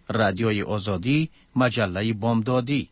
رادیوی آزادی، مجله بامدادی.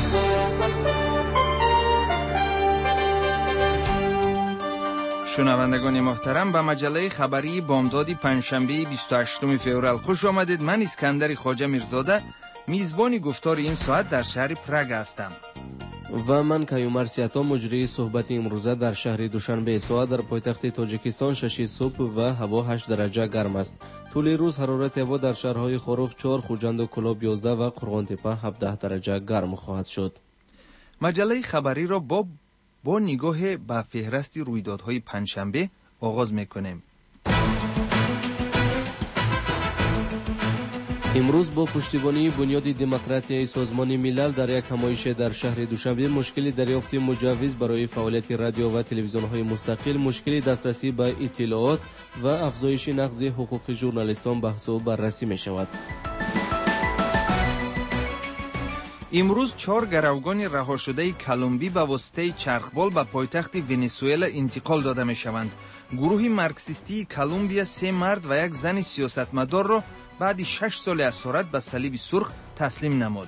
شنوندگان محترم، به مجله خبری بامدادی پنجشنبه 28 فوریه خوش آمدید. من اسکندر خواجه میرزاده میزبان گفتار این ساعت در شهر پراگ هستم و من کیومر سیاتا مجری صحبت امروزه در شهر دوشنبه. ساعت در پایتخت تاجیکستان 6 صبح و هوا 8 درجه گرم است. طول روز حرارت هوا در شهرهای خروخ 4، خوجند و کلاب 11 و قرغانتپه 17 درجه گرم خواهد شد. مجله خبری را با نگاه به فهرست رویدادهای پنجشنبه آغاز میکنیم. امروز با پشتیبانی بنیاد دموکراتیای سازمان ملل در یک همایش در شهر دوشنبه مشکل دریافت مجوز برای فعالیت رادیو و تلویزیون‌های مستقل، مشکل دسترسی به اطلاعات و افزایش نقض حقوق ژورنالیستان بحث و بررسی می شود. امروز 4 گروگان رها شده کلمبی به واسطه چرخبال به پایتخت ونزوئلا انتقال داده می شوند. گروه مارکسیستی کلمبیا 3 مرد و یک زن سیاستمدار را بعد 6 سال اسارت به صلیب سرخ تسلیم نمود.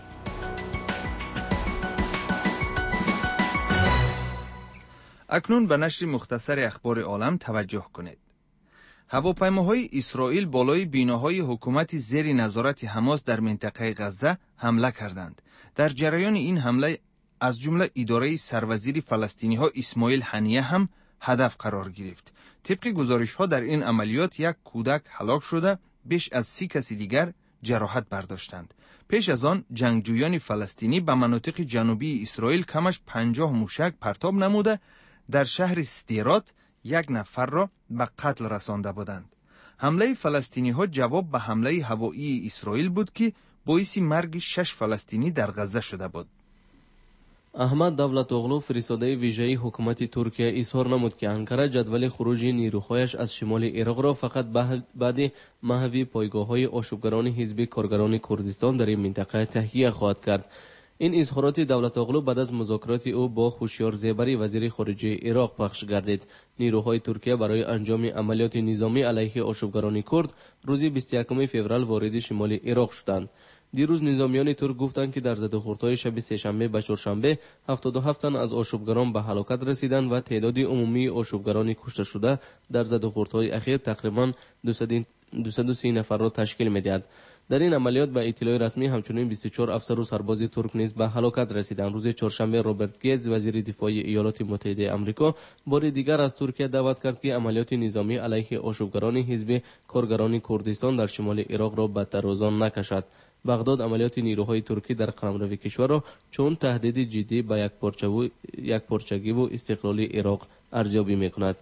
اکنون به نشر مختصر اخبار عالم توجه کنید. هواپیماهای اسرائیل بالای بناهای حکومت زیر نظارت حماس در منطقه غزه حمله کردند. در جریان این حمله از جمله اداره سروزیر فلسطینی ها اسماعیل هنیه هم هدف قرار گرفت. طبق گزارش ها در این عملیات یک کودک هلاک شده، بیش از 30 کسی دیگر جراحت برداشتند. پیش از آن جنگجویان فلسطینی به مناطق جنوبی اسرائیل کمش 50 موشک پرتاب نموده در شهر سدیرات 1 نفر را به قتل رسانده بودند. حمله فلسطینی ها جواب به حمله هوایی اسرائیل بود که باعث مرگ 6 فلسطینی در غزه شده بود. احمد دولت‌اوغلو فرستاده ویژه‌ای حکومت ترکیه اظهار نمود که انقره جدول خروج نیروهایش از شمال عراق را فقط بعد محو پایگاه‌های آشوبگران حزب کارگران کردستان در این منطقه تهیه خواهد کرد. این اظهارات دولت‌اوغلو بعد از مذاکرات او با خوشیار زیبری وزیر خارجه عراق پخش گردید. نیروهای ترکیه برای انجام عملیات نظامی علیه آشوبگران کرد روز 21 فوریه وارد شمال عراق شدند. دیروز نظامیان ترک گفتند که در زدوخوردهای شب سه‌شنبه به چهارشنبه 77 تن از آشوبگران به هلاکت رسیدند و تعداد عمومی آشوبگران کشته شده در زدوخوردهای اخیر تقریباً 230 نفر را تشکیل می‌دهد. در این عملیات به اطلاع رسمی همچنین 24 افسر و سرباز ترک نیز به هلاکت رسیدند. روز چهارشنبه رابرت گیتز وزیر دفاع ایالات متحده آمریکا بار دیگر از ترکیه دعوت کرد که عملیات نظامی علیه آشوبگران حزب کارگران کردستان در شمال عراق را بدتر از آن نکشد. بغداد عملیات نیروهای ترکی در قلمرو کشور را چون تهدید جدی به یکپارچگی و استقلال عراق ارزیابی می‌کند.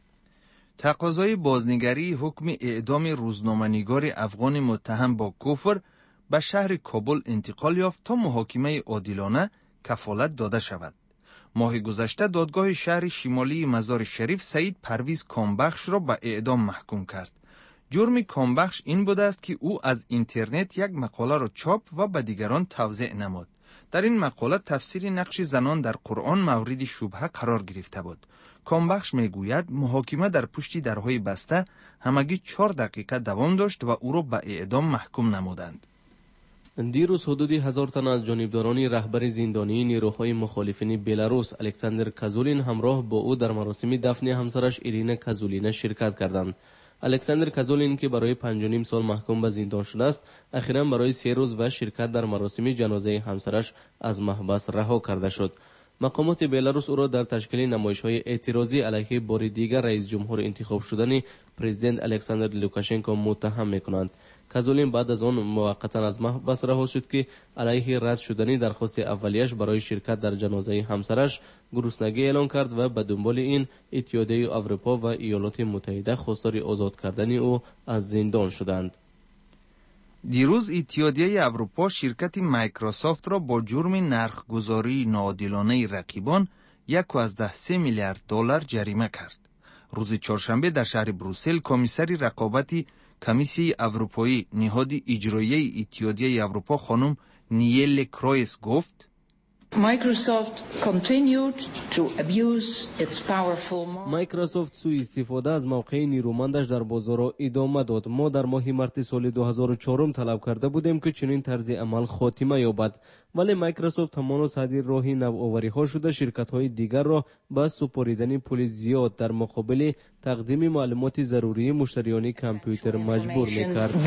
تقاضای بازنگری حکم اعدام روزنامه‌نگار افغان متهم با کفر به شهر کابل انتقال یافت تا محاکمه عادلانه کفالت داده شود. ماه گذشته دادگاه شهر شمالی مزار شریف سعید پرویز کامبخش را به اعدام محکوم کرد. جرم کامبخش این بوده است که او از اینترنت یک مقاله را چاپ و به دیگران توزیع نمود. در این مقاله تفسیر نقش زنان در قرآن مورد شبهه قرار گرفته بود. کامبخش میگوید محاکمه در پشت درهای بسته همگی 4 دقیقه دوام داشت و او را به اعدام محکوم نمودند. دیروز حدود 1000 تن از جانبداران رهبر زندانی نیروهای مخالفین بلاروس الکساندر کازولین همراه با او در مراسم دفن همسرش ایرینا کازولینا شرکت کردند. الکساندر کازولین که برای 5.5 سال محکوم به زندان شده است، اخیراً برای 3 روز و شرکت در مراسم جنازه همسرش از محبس رها کرده شد. مقامات بلاروس او را در تشکیل نمایش‌های اعتراضی علیه بار دیگر رئیس جمهور انتخاب شدن پرزیدنت الکساندر لوکاشنکو متهم می‌کنند. کازولین بعد از آن موقتا از محبس رها شد که علیه رد شدن درخواست اولیش برای شرکت در جنازه همسرش گرسنگی اعلان کرد و به دنبال این اتحادیه اروپا و ایالات متحده خواستار آزاد کردن او از زندان شدند. دیروز اتحادیه اروپا شرکت مایکروسافت را با جرم نرخگذاری ناعادلانه رقیبان 1.3 میلیارد دلار جریمه کرد. روز چهارشنبه در شهر بروسل کمیسر رقابت کمیسیون اروپایی نهاد اجرایی اتحادیه اروپا خانم نیل کرویس گفت Microsoft سوء استفاده از موقع نیرومندش در بازار ادامه داد. ما در ماه مارس سال 2004 طلب کرده بودیم که چنین طرز عمل خاتمه یابد، ولی مایکروسافت همان و صدر راه نوآوری ها شده شرکت های دیگر را به سپاریدن پول زیاد در مقابل تقدیم معلومات ضروری مشتریان کامپیوتر مجبور میکرد.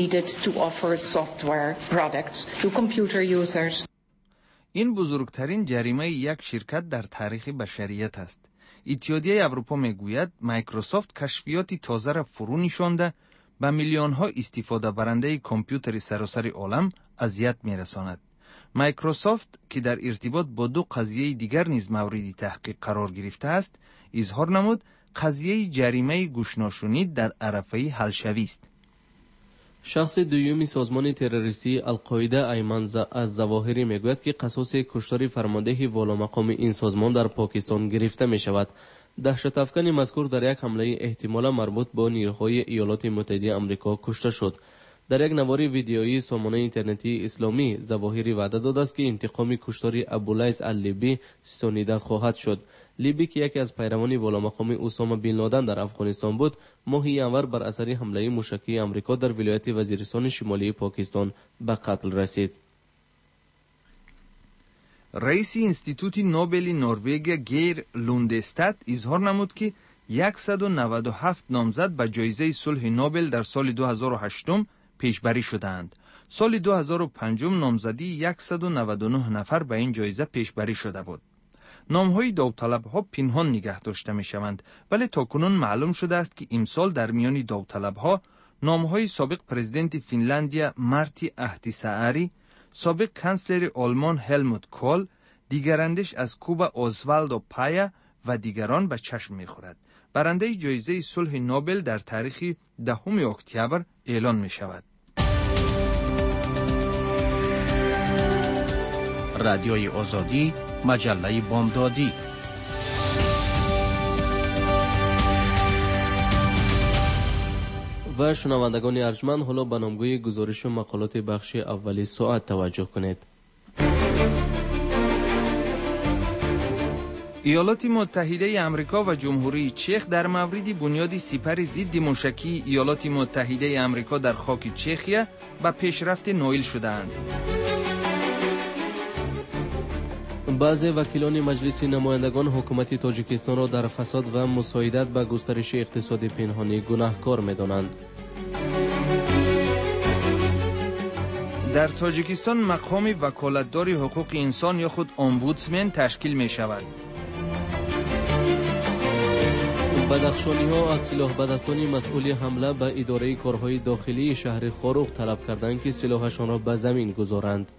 این بزرگترین جریمه یک شرکت در تاریخ بشریت است. اتحادیه اروپا میگوید مایکروسافت کشفیاتی تازه را فرو نشانده به میلیون ها استفاده برنده کامپیوتر سراسر عالم اذیت میرساند. مایکروسافت که در ارتباط با دو قضیه دیگر نیز مورد تحقیق قرار گرفته است، اظهار نمود قضیه جریمه گوشناشونی در عرفه حل شوی است. شخص دومی سازمان تروریستی القاعده ایمن از ظواهری میگوید که قصاص کشتار فرمانده والامقام این سازمان در پاکستان گرفته می شود. دهشت افکن مذکور در یک حمله احتمالا مربوط با نیروهای ایالات متحده آمریکا کشته شد. در یک نوار ویدیویی سامانه اینترنتی اسلامی ظواهری وعده داده است که انتقام کشتار ابولیث اللیبی ستانیده خواهد شد. لیبی که یکی از پیروان والامقام اسامه بن لادن در افغانستان بود، ماه ینور بر اثر حمله موشکی آمریکا در ولایت وزیرستان شمالی پاکستان به قتل رسید. رئیس انستیتوت نوبل نروژ گیر لوندستاد اظهار نمود که 197 نامزد به جایزه صلح نوبل در سال 2008 پیشبری شدند. سال 2005 نامزدی 199 نفر به این جایزه پیشبری شده بود. نام‌های داوطلب‌ها پنهان نگه داشته می‌شوند، ولی تاکنون معلوم شده است که امسال در میان داوطلب‌ها نام‌های سابق پرزیدنت فنلندیا مارتی اهتیساری، سابق کانسلر آلمان هلموت کول، دیگراندیش از کوبا اوزوالدو پایا و دیگران به چشم می‌خورد. برنده جایزه صلح نوبل در تاریخ 10 اکتبر اعلان می‌شود. رادیوی آزادی، مجله بامدادی. و شنوندگان ارجمند، حالا به نامگوی گزارش و مقالات بخش اولی ساعت توجه کنید. ایالات متحده آمریکا و جمهوری چک در مورد بنیاد سپر ضد موشکی ایالات متحده آمریکا در خاک چخیا به پیشرفت نائل شدند. بعضی وکیلان مجلس نمایندگان حکومت تاجیکستان را در فساد و مساعدت به گسترش اقتصاد پنهانی گناهکار می‌دانند. در تاجیکستان مقام وکالتدار حقوق انسان یا خود امبودسمن تشکیل می‌شود. بدخشانی‌ها از سلاح بدستانی مسئول حمله به اداره کارهای داخلی شهر خاروق طلب کردند که سلاحشان را به زمین گذارند.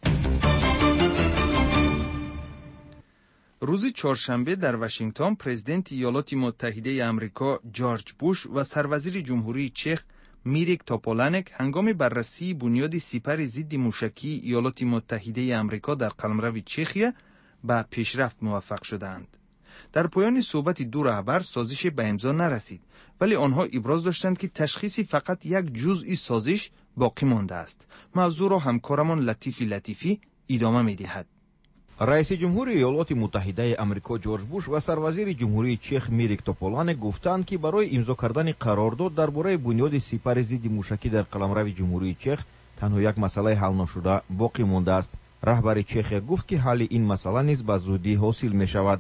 روز چهارشنبه در واشنگتن پرزیدنت ایالات متحده آمریکا جورج بوش و سروزیر جمهوری چک میریک توپولانک هنگام بررسی بنیاد سپر ضد موشکی ایالات متحده آمریکا در قلمرو چخیا به پیشرفت موفق شدند. در پایان صحبت دو رهبر سازش به امضا نرسید، ولی آنها ابراز داشتند که تشخیص فقط یک جزئی سازش باقی مانده است. موضوع را همکارمان لطیفی ادامه می‌دهد. رئیس جمهور ایالات متحده آمریکا جورج بوش و سروزیر جمهوری چک میریک توپولانک گفتند که برای امضا کردن قرارداد درباره بنیاد سپر ضد موشکی در قلمرو جمهوری چک تنها یک مسئله حل نشده باقی مانده است. رهبر چخیا گفت که حل این مسئله نیز به زودی حاصل می شود.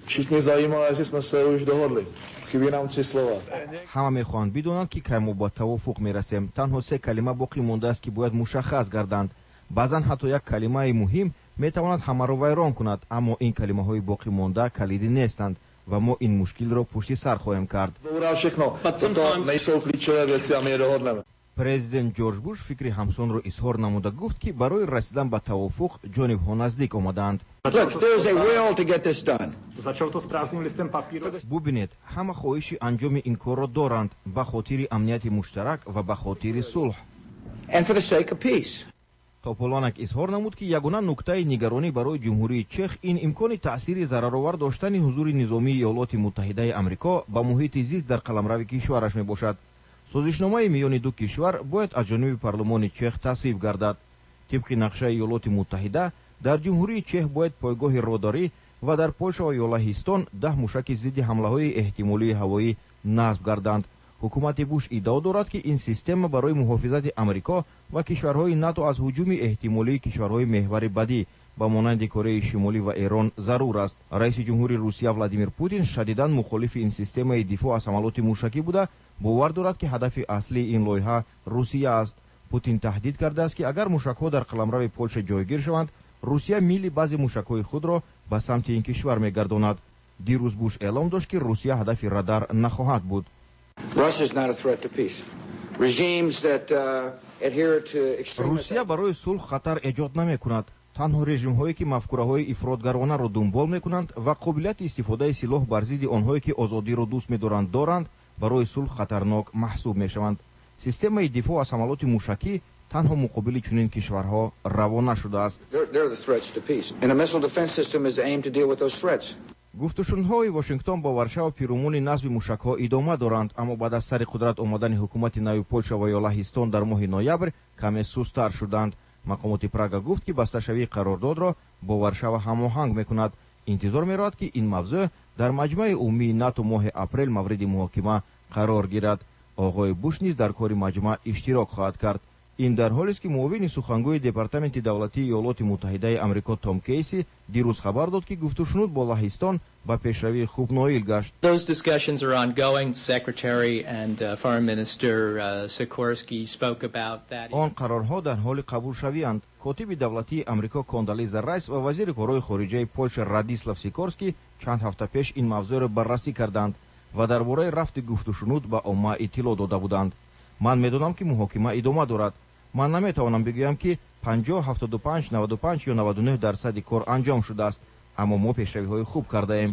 همه میخواهند بدانند که کی ما با توافق میرسیم. تنها 3 کلمه باقی مانده است که باید مشخص گردند. بعضا حتی یک کلمه مهم میتواند همه را ویران کند، اما این کلمه های باقی مانده کلیدی نیستند و ما این مشکل را پشت سر خواهیم کرد. پرزیدنت جورج بوش فکر همسان را اظهار نموده گفت که برای رسیدن به توافق جانب ها نزدیک آمدند. ببینید، همه خواهش انجام این کار را دارند به خاطر امنیت مشترک و به خاطر صلح. توپولانک اظهار نمود که یگانه نکته نگرانی برای جمهوری چک این امکان تأثیر ضررآور داشتن حضور نظامی ایالات متحده آمریکا به محیط زیست در قلمرو کشورش می باشد. سازشنامه میان دو کشور باید از جانب پارلمان چک تصویب گردد. طبق نقشه ایالات متحده дар ҷумҳурии чех бояд пойгоҳи родорӣ ва дар польша ва ёлаҳистон 10 мушаки зидди ҳамлаҳои эҳтимолии ҳавоӣ насб гарданд. ҳукумати буш иддао дорад, ки ин система барои муҳофизати амрико ва кишварҳои нато аз ҳуҷуми эҳтимолии кишварҳои меҳвари бадӣ ба монанди Кореяи Шимолӣ ва Эрон зарур аст. Раиси ҷумҳури Русия Владимир Путин шадидан мухолифи ин системаи дифоъ аз ҳамалоти мушакӣ буда, бовар дорад, ки ҳадафи аслии ин лоиҳа Русия аст. Путин таҳдид кардааст, ки агар мушакҳо дар қаламрави Полша ҷойгир шаванд, Русия мили баъзе мушакҳои худро ба самти ин кишвар мегардонад. дирӯз Буш эълон дошт, ки Русия ҳадафи радар нахоҳад буд. русия барои сулҳ хатар эҷод намекунад. танҳо режимҳое ки мафкураҳои ифротгаронаро дунбол мекунанд ва қобилияти истифодаи силоҳ бар зидди онҳое ки озодиро дӯст медоранд доранд, барои сулҳ хатарнок маҳсуб мешаванд. системаи дифоъ аз ҳамалоти мушакӣ танҳо муқобили чунин кишварҳо равона шудааст. гуфтушунудҳои Вашингтон ба Варшава пиромони насби мушакҳо идома доранд, аммо баъд аз сари қудрат омадани ҳукумати нави Польша ва ёлаҳистон дар моҳи ноябр каме сустар шуданд. мақомоти Прага гуфт, ки басташавии қарордодро бо Варшава ҳамоҳанг мекунад. интизор меравад, ки ин мавзӯъ дар маҷмаи умумии НАТО моҳи апрел мавриди муҳокима қарор гирад. оғои Буш низ дар кори маҷмӯъ иштирок хоҳад кард. ин дар ҳолест, ки муовини сухангӯи департаменти давлатии иёлоти муттаҳидаи амрико Том Кейси дирӯз хабар дод, ки гуфтушунуд бо Лаҳистон ба пешравии хуб ноил гашт. Those discussions are ongoing. Secretary and Foreign Minister Sikorsky spoke about that. он қарорҳо дар ҳоли қабулшавианд. котиби давлатии амрико Кондолиза Райс ва вазири корои хориҷаи Польша Радислав Сикорский чанд ҳафта пеш ин мавзӯъро баррасӣ карданд ва дар бораи рафти гуфтушунуд ба омма иттилоъ дода буданд. ман медонам, ки муҳокима идома дорад. ман наметавонам бигӯям, ки 50, 75, 95 ё 99% кор анҷом шудааст, аммо мо пешравиҳои хуб кардаем.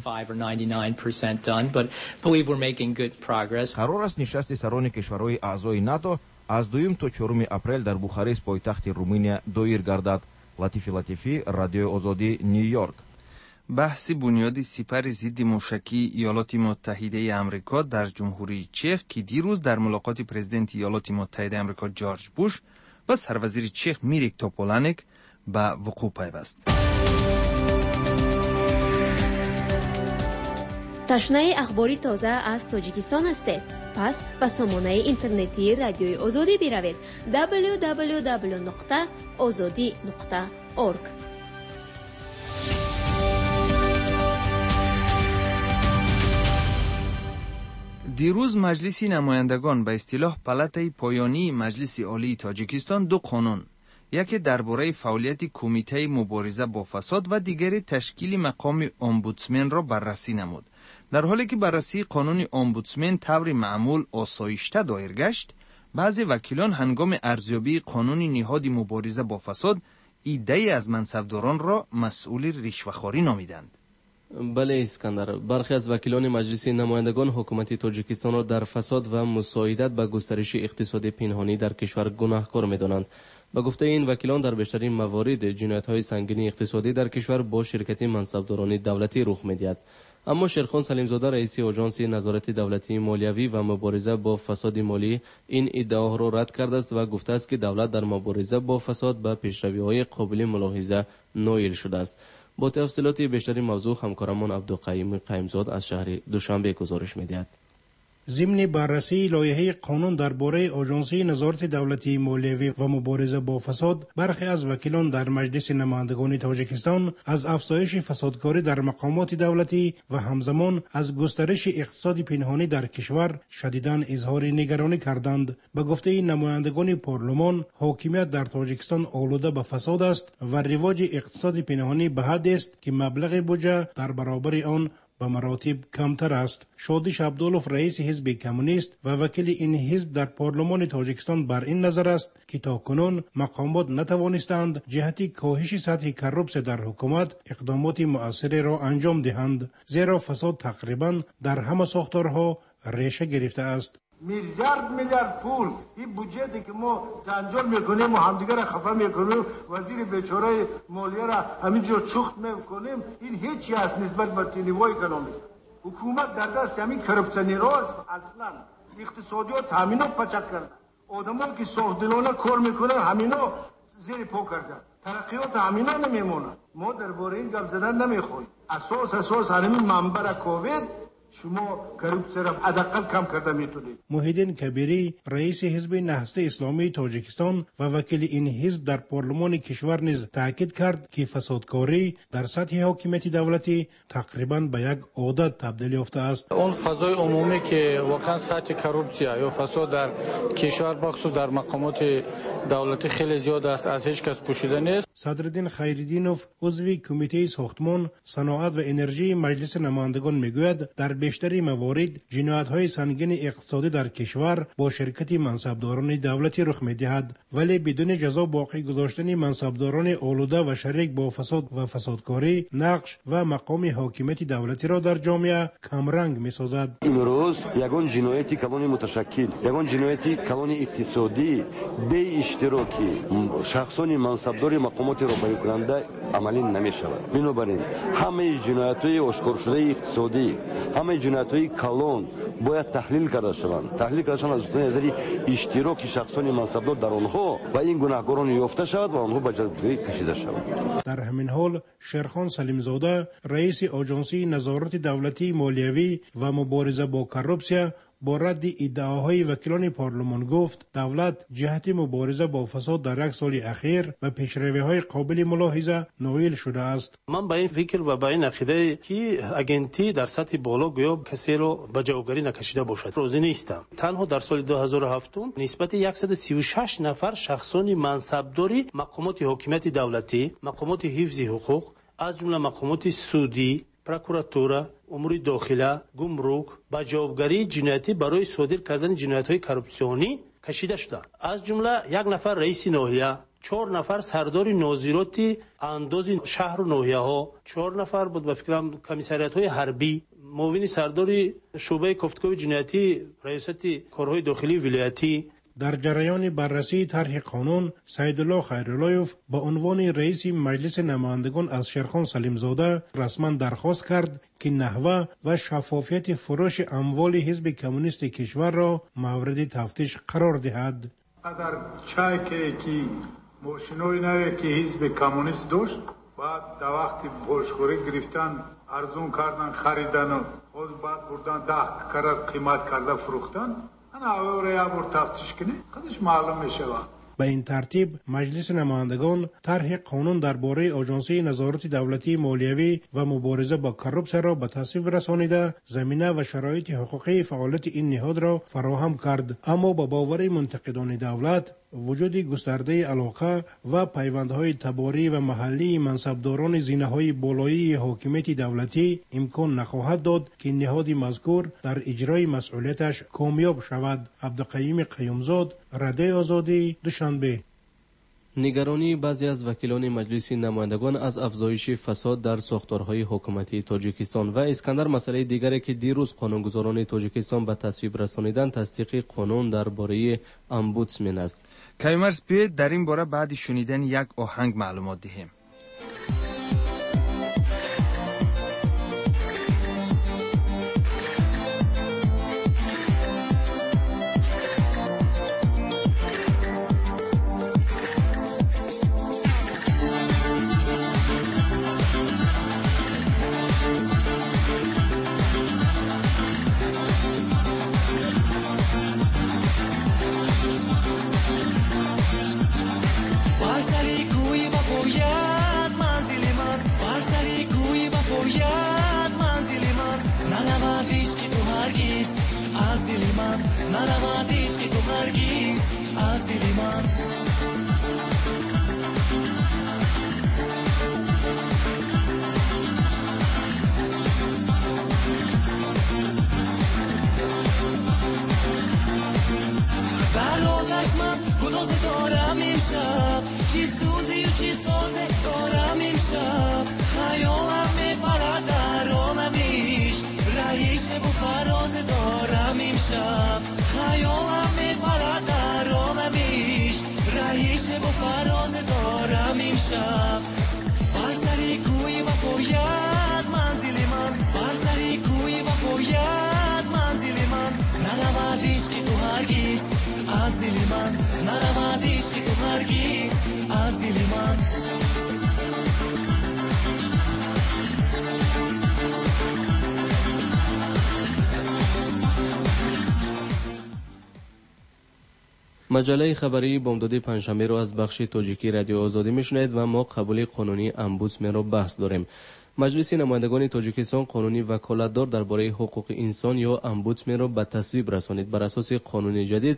қарор аст нишасти сарони кишварҳои аъзои НАТО аз 2 то 4 апрел дар Бухарест, пойтахти Румыния, доир гардад. Латифи Латифӣ, Радиои Озодӣ, Нью-Йорк. баҳси бунёди сипари зидди мушакии иёлоти муттаҳидаи амрико дар ҷумҳурии чех, ки дирӯз дар мулоқоти президенти иёлоти муттаҳидаи амрико Ҷорҷ Буш ва сарвазири чех Мирик Тополанек ба вуқӯъ пайваст. ташнаи ахбори тоза аз тоҷикистон ҳастед? пас ба сомонаи интернетии Радиои Озодӣ биравед: www.ozodi.org. дирӯз маҷлиси намояндагон ба истилоҳ палатаи поёнии маҷлиси олии тоҷикистон ду қонун, яке дар бораи фаъолияти кумитаи мубориза бо фасод ва дигаре ташкили мақоми омбудсменро баррасӣ намуд. дар ҳоле ки баррасии қонуни омбудсмен таври маъмул осоишта доир гашт, баъзе вакилон ҳангоми арзёбии қонуни ниҳоди мубориза бо фасод иддаи аз мансабдоронро масъули ришвахорӣ номиданд. бале Искандар, бархе аз вакилони маҷлиси намояндагон ҳукумати Тоҷикистонро дар фасод ва мусоидат ба густариши иқтисоди пинҳонӣ дар кишвар гунаҳкор медонанд. ба гуфтаи ин вакилон, дар бештарин маворид ҷиноятҳои сангини иқтисодӣ дар кишвар бо ширкати мансабдорони давлатӣ рух медиҳад. аммо Шерхон Салимзода, раиси оҷонси назорати давлатии молиявӣ ва мубориза бо фасоди молӣ, ин иддаоҳоро рад кардааст ва гуфтааст, ки давлат дар мубориза бо фасод ба пешравиҳои қобили мулоҳиза ноил шудааст. бо тафсилоти бештари мавзӯъ ҳамкорамон Абдуқаим Қаимзод аз шаҳри Душанбе гузориш медиҳад. ضمن بررسی لایحه قانون درباره آژانسی نظارت دولتی مالیوی و مبارزه با فساد، برخی از وکیلان در مجلس نمایندگان تاجیکستان از افزایش فسادکاری در مقامات دولتی و همزمان از گسترش اقتصاد پنهانی در کشور شدیداً اظهار نگرانی کردند. به گفته نمایندگان پارلمان، حاکمیت در تاجیکستان آلوده به فساد است و رواج اقتصاد پنهانی به حدی است که مبلغ بودجه در برابر آن به مراتب کمتر است. شادیش عبدالله، رئیس حزب کمونیست و وکیل این حزب در پارلمان تاجیکستان، بر این نظر است که تاکنون مقامات نتوانستند جهتی کاهش سطح کروپسی در حکومت اقدامات مؤثری را انجام دهند، زیرا فساد تقریبا در همه ساختارها ریشه گرفته است. میلیارد پول این بودجه‌ای که ما جنجال میکنیم و همدیگر را خفه میکنیم، وزیر بیچاره مالیه را همینجور چخت میکنیم، این هیچی است نسبت به نیروی اکونومی. حکومت در دست همین کرپسیونی راست، اصلا اقتصادیات همینو پچک کرده. آدمایی که صاف دلانه کار میکنن همینو زیر پا کرده. ترقیات همینا نمیمونه. ما درباره این گپ زدن نمیخوایم. اساس همین منبع کووید شما کروپسیون را حداقل کم کرده میتونید. محیدین کبیری رئیس حزب نهضت اسلامی تاجیکستان و وکیل این حزب در پارلمان کشور نیز تاکید کرد که فسادکاری در سطح حاکمیت دولتی تقریبا به یک عادت تبدیل یافته است. اون فضای عمومی که واقعا سطح کروپسیا یا فساد در کشور بخصوص در مقامات دولتی خیلی زیاد است، از هیچ کس پوشیده نیست. صدرالدین خیرالدینوف عضو کمیته ساختمان، صنعت و انرژی مجلس نمایندگان میگوید در بیشتر موارد جنایت‌های سنگین اقتصادی در کشور با شرکت منصبداران دولتی رخ می‌دهد، ولی بدون جزا باقی گذاشتن منصبداران آلوده و شریک با فساد و فسادکاری نقش و مقام حاکمیت دولتی را در جامعه کمرنگ می‌سازد. امروز یگان جنایتی کلان متشکل، یگان جنایتی کلان اقتصادی به اشتراکی شخصان منصبدار مقامات رهبری کننده عملی نمی‌شود. بنابراین همه جنایت‌های آشکار شده اقتصادی، همه جنایت‌های کلان باید تحلیل کرده شوند. تحلیل کرده شوند از نظر اشتراک شخصان منصبدار در آنها و این گناهکاران یافته شود و آنها به جزای کشیده شوند. در همین حال شیرخان سلیمزاده رئیس آژانسی نظارت دولتی مالیوی و مبارزه با کروپسیا با رد ادعاهای وکیلان پارلمان گفت دولت جهت مبارزه با فساد در یک سال اخیر به پیشروی‌های قابل ملاحظه نائل شده است. من با این فکر و با این عقیده که اگنتی در سطح بالا گویا کسی رو به جوابگری نکشیده باشد روزی نیستم. تنها در سال 2007 نسبت 136 نفر شخصان منصبداری مقامات حاکمیت دولتی، مقامات حفظ حقوق از جمله مقامات سودی، پروکراتورا، امور داخله، گمرک با جوابگری جنایتی برای صادر کردن جنایت‌های کروپسیونی کشیده شده. از جمله یک نفر رئیس ناحیه، 4 نفر سردار ناظرات انداز شهر و ناحیه‌ها، 4 نفر بود به فکرم کمیسریات‌های حربی، معاون سردار شعبه گفتگوی جنایتی ریاست کارهای داخلی ولایتی. در جریان بررسی طرح قانون سیدالله خیراللهیف با عنوان رئیس مجلس نمایندگان از شیرخان سلیمزاده رسما درخواست کرد که نحوه و شفافیت فروش اموال حزب کمونیست کشور را مورد تفتیش قرار دهد. در چای که ماشینای نوی که حزب کمونیست داشت بعد در وقتی فروشخوری گرفتن ارزون کردن خریدن و بعد بردن 10 کرات قیمت کرده فروختن. انا اوریا بر تفتیش کنی خودش معلوم میشه. به این ترتیب مجلس نمایندگان طرح قانون درباره آژانسی نظارت دولتی مالیوی و مبارزه با کروپسیا را به تصویب رسانیده زمینه و شرایط حقوقی فعالیت این نهاد را فراهم کرد، اما با باور منتقدان دولت وجود گسترده علاقه و پیوندهای تباری و محلی منصبداران زینه‌های بالایی حاکمیت دولتی امکان نخواهد داد که نهاد مذکور در اجرای مسئولیتش کامیاب شود. عبدالقیوم قیومزاد، رادیو آزادی، دوشنبه. نگرانی بعضی از وکیلان مجلس نمایندگان از افزایش فساد در ساختارهای حکومتی تاجیکستان و اسکندر مسئله دیگری که دیروز قانونگذاران تاجیکستان به تصویب رسانیدن تصدیق قانون درباره امبودسمن است. کایمرز بیاید در این باره بعد شنیدن یک آهنگ معلومات دهیم. از دل من نرود عشق تو نرگس از دل من. مجله خبری بامداد پنجشنبه رو از بخش تاجیکی رادیو آزادی میشنید و ما قبول قانونی امبودسمن رو بحث داریم. مجلس نمایندگان تاجیکستان قانونی وکالتدار درباره حقوق انسان یا امبودسمن را به تصویب رسانید. بر اساس قانون جدید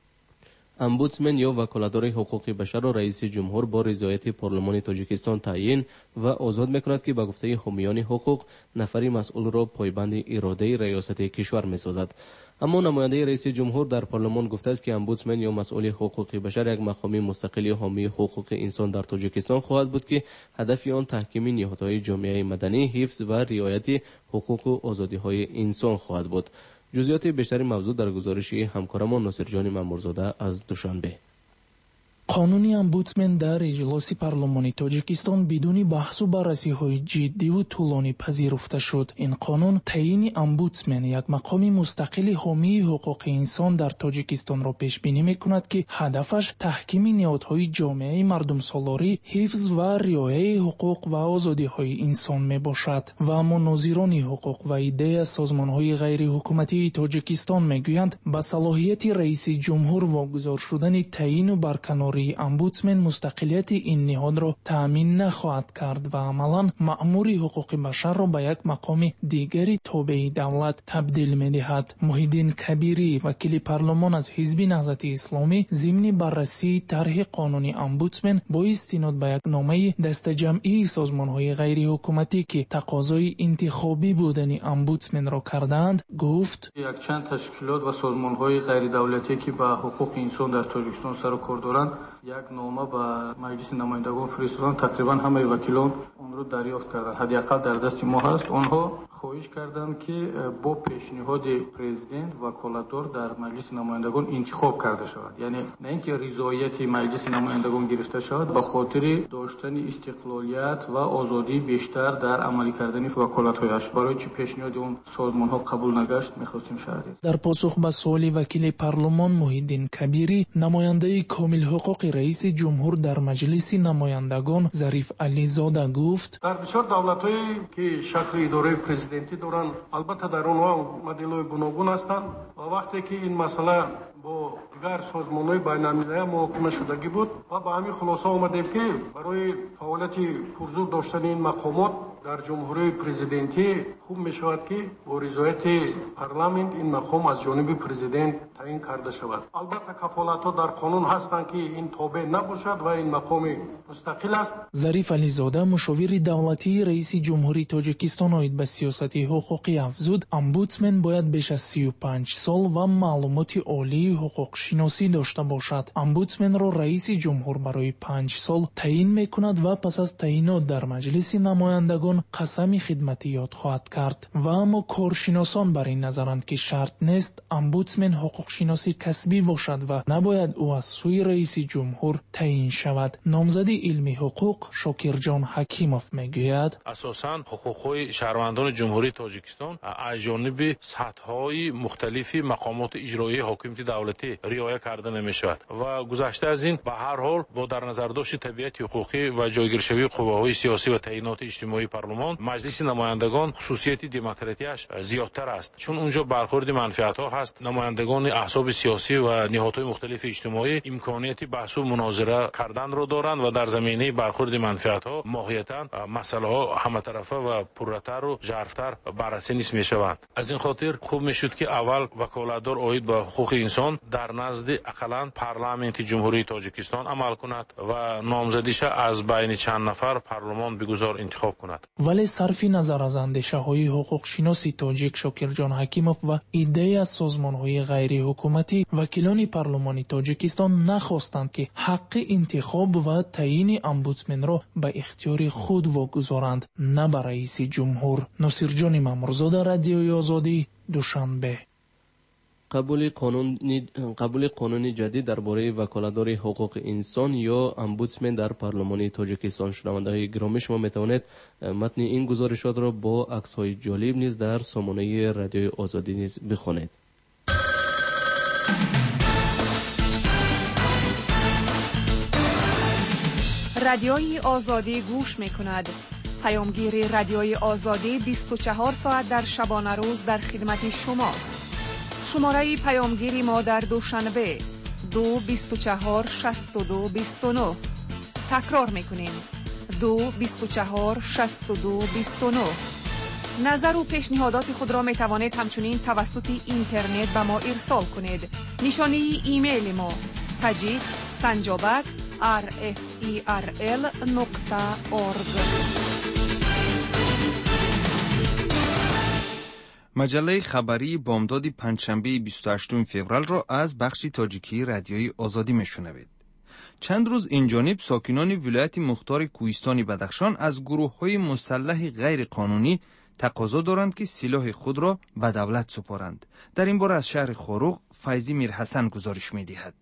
امبودسمن یا وکالتدار حقوق بشر را رئیس جمهور با رضایت پارلمان تاجیکستان تعیین و آزاد میکند که به گفته حامیان حقوق نفری مسئول را پایبند اراده ریاست کشور میسازد. اما نماینده رئیس جمهور در پارلمان گفته است که امبودسمن یا مسئول حقوق بشر یک مقام مستقل حامی حقوق انسان در تاجیکستان خواهد بود که هدف آن تحکیم نهادهای جامعه مدنی، حفظ و رعایت حقوق و آزادی‌های انسان خواهد بود. جزئیات بیشتری موضوع در گزارش همکارمان ناصرجان مامورزاده از دوشنبه. қонуни омбудсмен дар иҷлоси парлумони тоҷикистон бидуни баҳсу баррасиҳои ҷиддиву тӯлонӣ пазируфта шуд. ин қонун таъйини омбудсмен як мақоми мустақили ҳомии ҳуқуқи инсон дар тоҷикистонро пешбинӣ мекунад ки ҳадафаш таҳкими ниҳодҳои ҷомеаи мардумсолорӣ, ҳифз ва риояи ҳуқуқ ва озодиҳои инсон мебошад. ва аммо нозирони ҳуқуқ ва идея созмонҳои ғайриҳукуматии тоҷикистон мегӯянд ба салоҳияти раиси ҷумҳур вогузор шудани таъйину барканори омбудсмен мустақилияти ин ниҳодро таъмин нахоҳад кард ва амалан маъмури ҳуқуқи башарро ба як мақоми дигари тобеи давлат табдил медиҳад. Муҳиддин Кабирӣ, вакили парлумон аз ҳизби наҳзати исломӣ, зимни баррасии тарҳи қонуни омбудсмен бо истинод ба як номаи дастаҷамъии созмонҳои ғайриҳукуматӣ ки тақозои интихобӣ будани омбудсменро кардаанд, гуфт: якчанд ташкилот ва созмонҳои ғайридавлатие ки ба ҳуқуқи инсон дар Тоҷикистон сару кор доранд як нома ба маҷлиси намояндагон фиристодан. Тақрибан ҳамаи вакилон онро дарёфт карданд. ҳадиақал дар дасти мо ҳаст. онҳо хоҳиш карданд ки бо пешниҳоди президент ваколатдор дар маҷлиси намояндагон интихоб карда шавад. яъне на ин ки ризояти маҷлиси намояндагон гирифта шавад, ба хотири доштани истиқлолият ва озодӣ бештар дар амалӣ кардани ваколатҳояш. барои чӣ пешниҳоди он созмонҳо қабул нагашт мехостем шаҳрдид. дар посух ба суоли вакили парлумон Муҳиддин Кабирӣ, намояндаи комилҳуқуқи раиси ҷумҳур дар маҷлиси намояндагон Зариф Ализода гуфт: дар бисёр давлатҳое ки шакли идораи президентӣ доранд, албатта дар онҳо моделҳои гуногун ҳастанд ва вақте ки ин масъала бо дигар созмонҳои байналмилалӣ муҳокима шудагӣ буд ва ба ҳамин хулоса омадем ки барои фаъолияти пурзур доштани ин мақомот дар ҷумҳурии президентӣ хуб мешавад ки бо ризояти парламент ин мақом аз ҷониби президент таъин карда шавад. албатта кафолатҳо дар қонун ҳастанд ки ин тобеъ набошад ва ин мақоми мустақил аст. Зариф Ализода, мушовири давлатии раиси ҷумҳури Тоҷикистон оид ба сиёсати ҳуқуқӣ афзуд, омбудсмен бояд беш аз 35 сол ва маълумоти олии ҳуқуқшиносӣ дошта бошад. омбудсменро раиси ҷумҳур барои 5 сол таъин мекунад ва пас аз таъинот дар маҷлиси намояндагон қасами хидматӣ ёд хоҳад кард. ва аммо коршиносон бар ин назаранд ки шарт нест омбудсмен ҳуқуқшиносӣ касбӣ бошад ва набояд ӯ аз сӯи раиси ҷумҳур таъин шавад. номзади илми ҳуқуқ Шокирҷон Ҳакимов мегӯяд: асосан ҳуқуқҳои шаҳрвандони ҷумҳурии Тоҷикистон аз ҷониби сатҳҳои мухталифи мақомоти иҷроии ҳокимияти давлатӣ риоя карда намешавад ва гузашта аз ин ба ҳар ҳол бо дар назардошти табиати ҳуқуқӣ ва ҷойгиршавии қувваҳои сиёсӣ ва таъиноти иҷтимоии парлумон, маҷлиси намояндагон хусусияти демократияш зиёдтар аст. чун унҷо бархӯрди манфиатҳо ҳаст, намояндагони аҳсоби сиёсӣ ва ниҳодҳои мухталифи иҷтимоӣ имконияти баҳсу мунозира карданро доранд ва дар заминаи бархӯрди манфиатҳо моҳиятан масъалаҳо ҳаматарафа ва пурратару жарфтар баррасӣ низ мешаванд. аз ин хотир хуб мешуд ки аввал ваколатдор оид ба ҳуқуқи инсон дар назди ақаллан парламенти ҷумҳурии Тоҷикистон амал кунад ва номзадиша аз байни чанд нафар парлумон бигузор интихоб кунад. вале сарфи назар аз андешаҳои ҳуқуқшиноси тоҷик Шокирҷон Ҳакимов ва идея созмонҳои ғайриҳукуматӣ, вакилони парлумони Тоҷикистон нахостанд ки ҳаққи интихоб ва таъини омбудсменро ба ихтиёри худ вогузоранд, на ба раиси ҷумҳур. Носирҷони Мамурзода, Радиои Озодӣ, Душанбе. қабули қонуни ҷадид дар бораи ваколатдори ҳуқуқи инсон ё омбудсмен дар парлумони Тоҷикистон. шунавандаҳои гиромӣ, шумо метавонед матни ин гузоришотро бо аксҳои ҷолиб низ дар сомонаи Радиои Озодӣ низ бихонед. رادیوی آزادی گوش می کند. پیامگیر رادیوی آزادی 24 ساعت در شبانه روز در خدمت شماست. شماره پیامگیری ما در دوشنبه 224 62 29. تکرار میکنیم 224 62 29. نظر و پیشنهادات خود را می توانید همچنین توسط اینترنت به ما ارسال کنید. نشانی ایمیل ما tajik@rferl.org. مجله خبری بامداد پنجشنبه 28 فوریه را از بخش تاجیکی رادیوی آزادی میشنوید. چند روز اینجانب ساکنان ولایت مختار کوهستان بدخشان از گروه‌های مسلح غیر قانونی تقاضا دارند که سلاح خود را به دولت سپارند. در این باره از شهر خاروق فیضی میرحسن گزارش می‌دهد.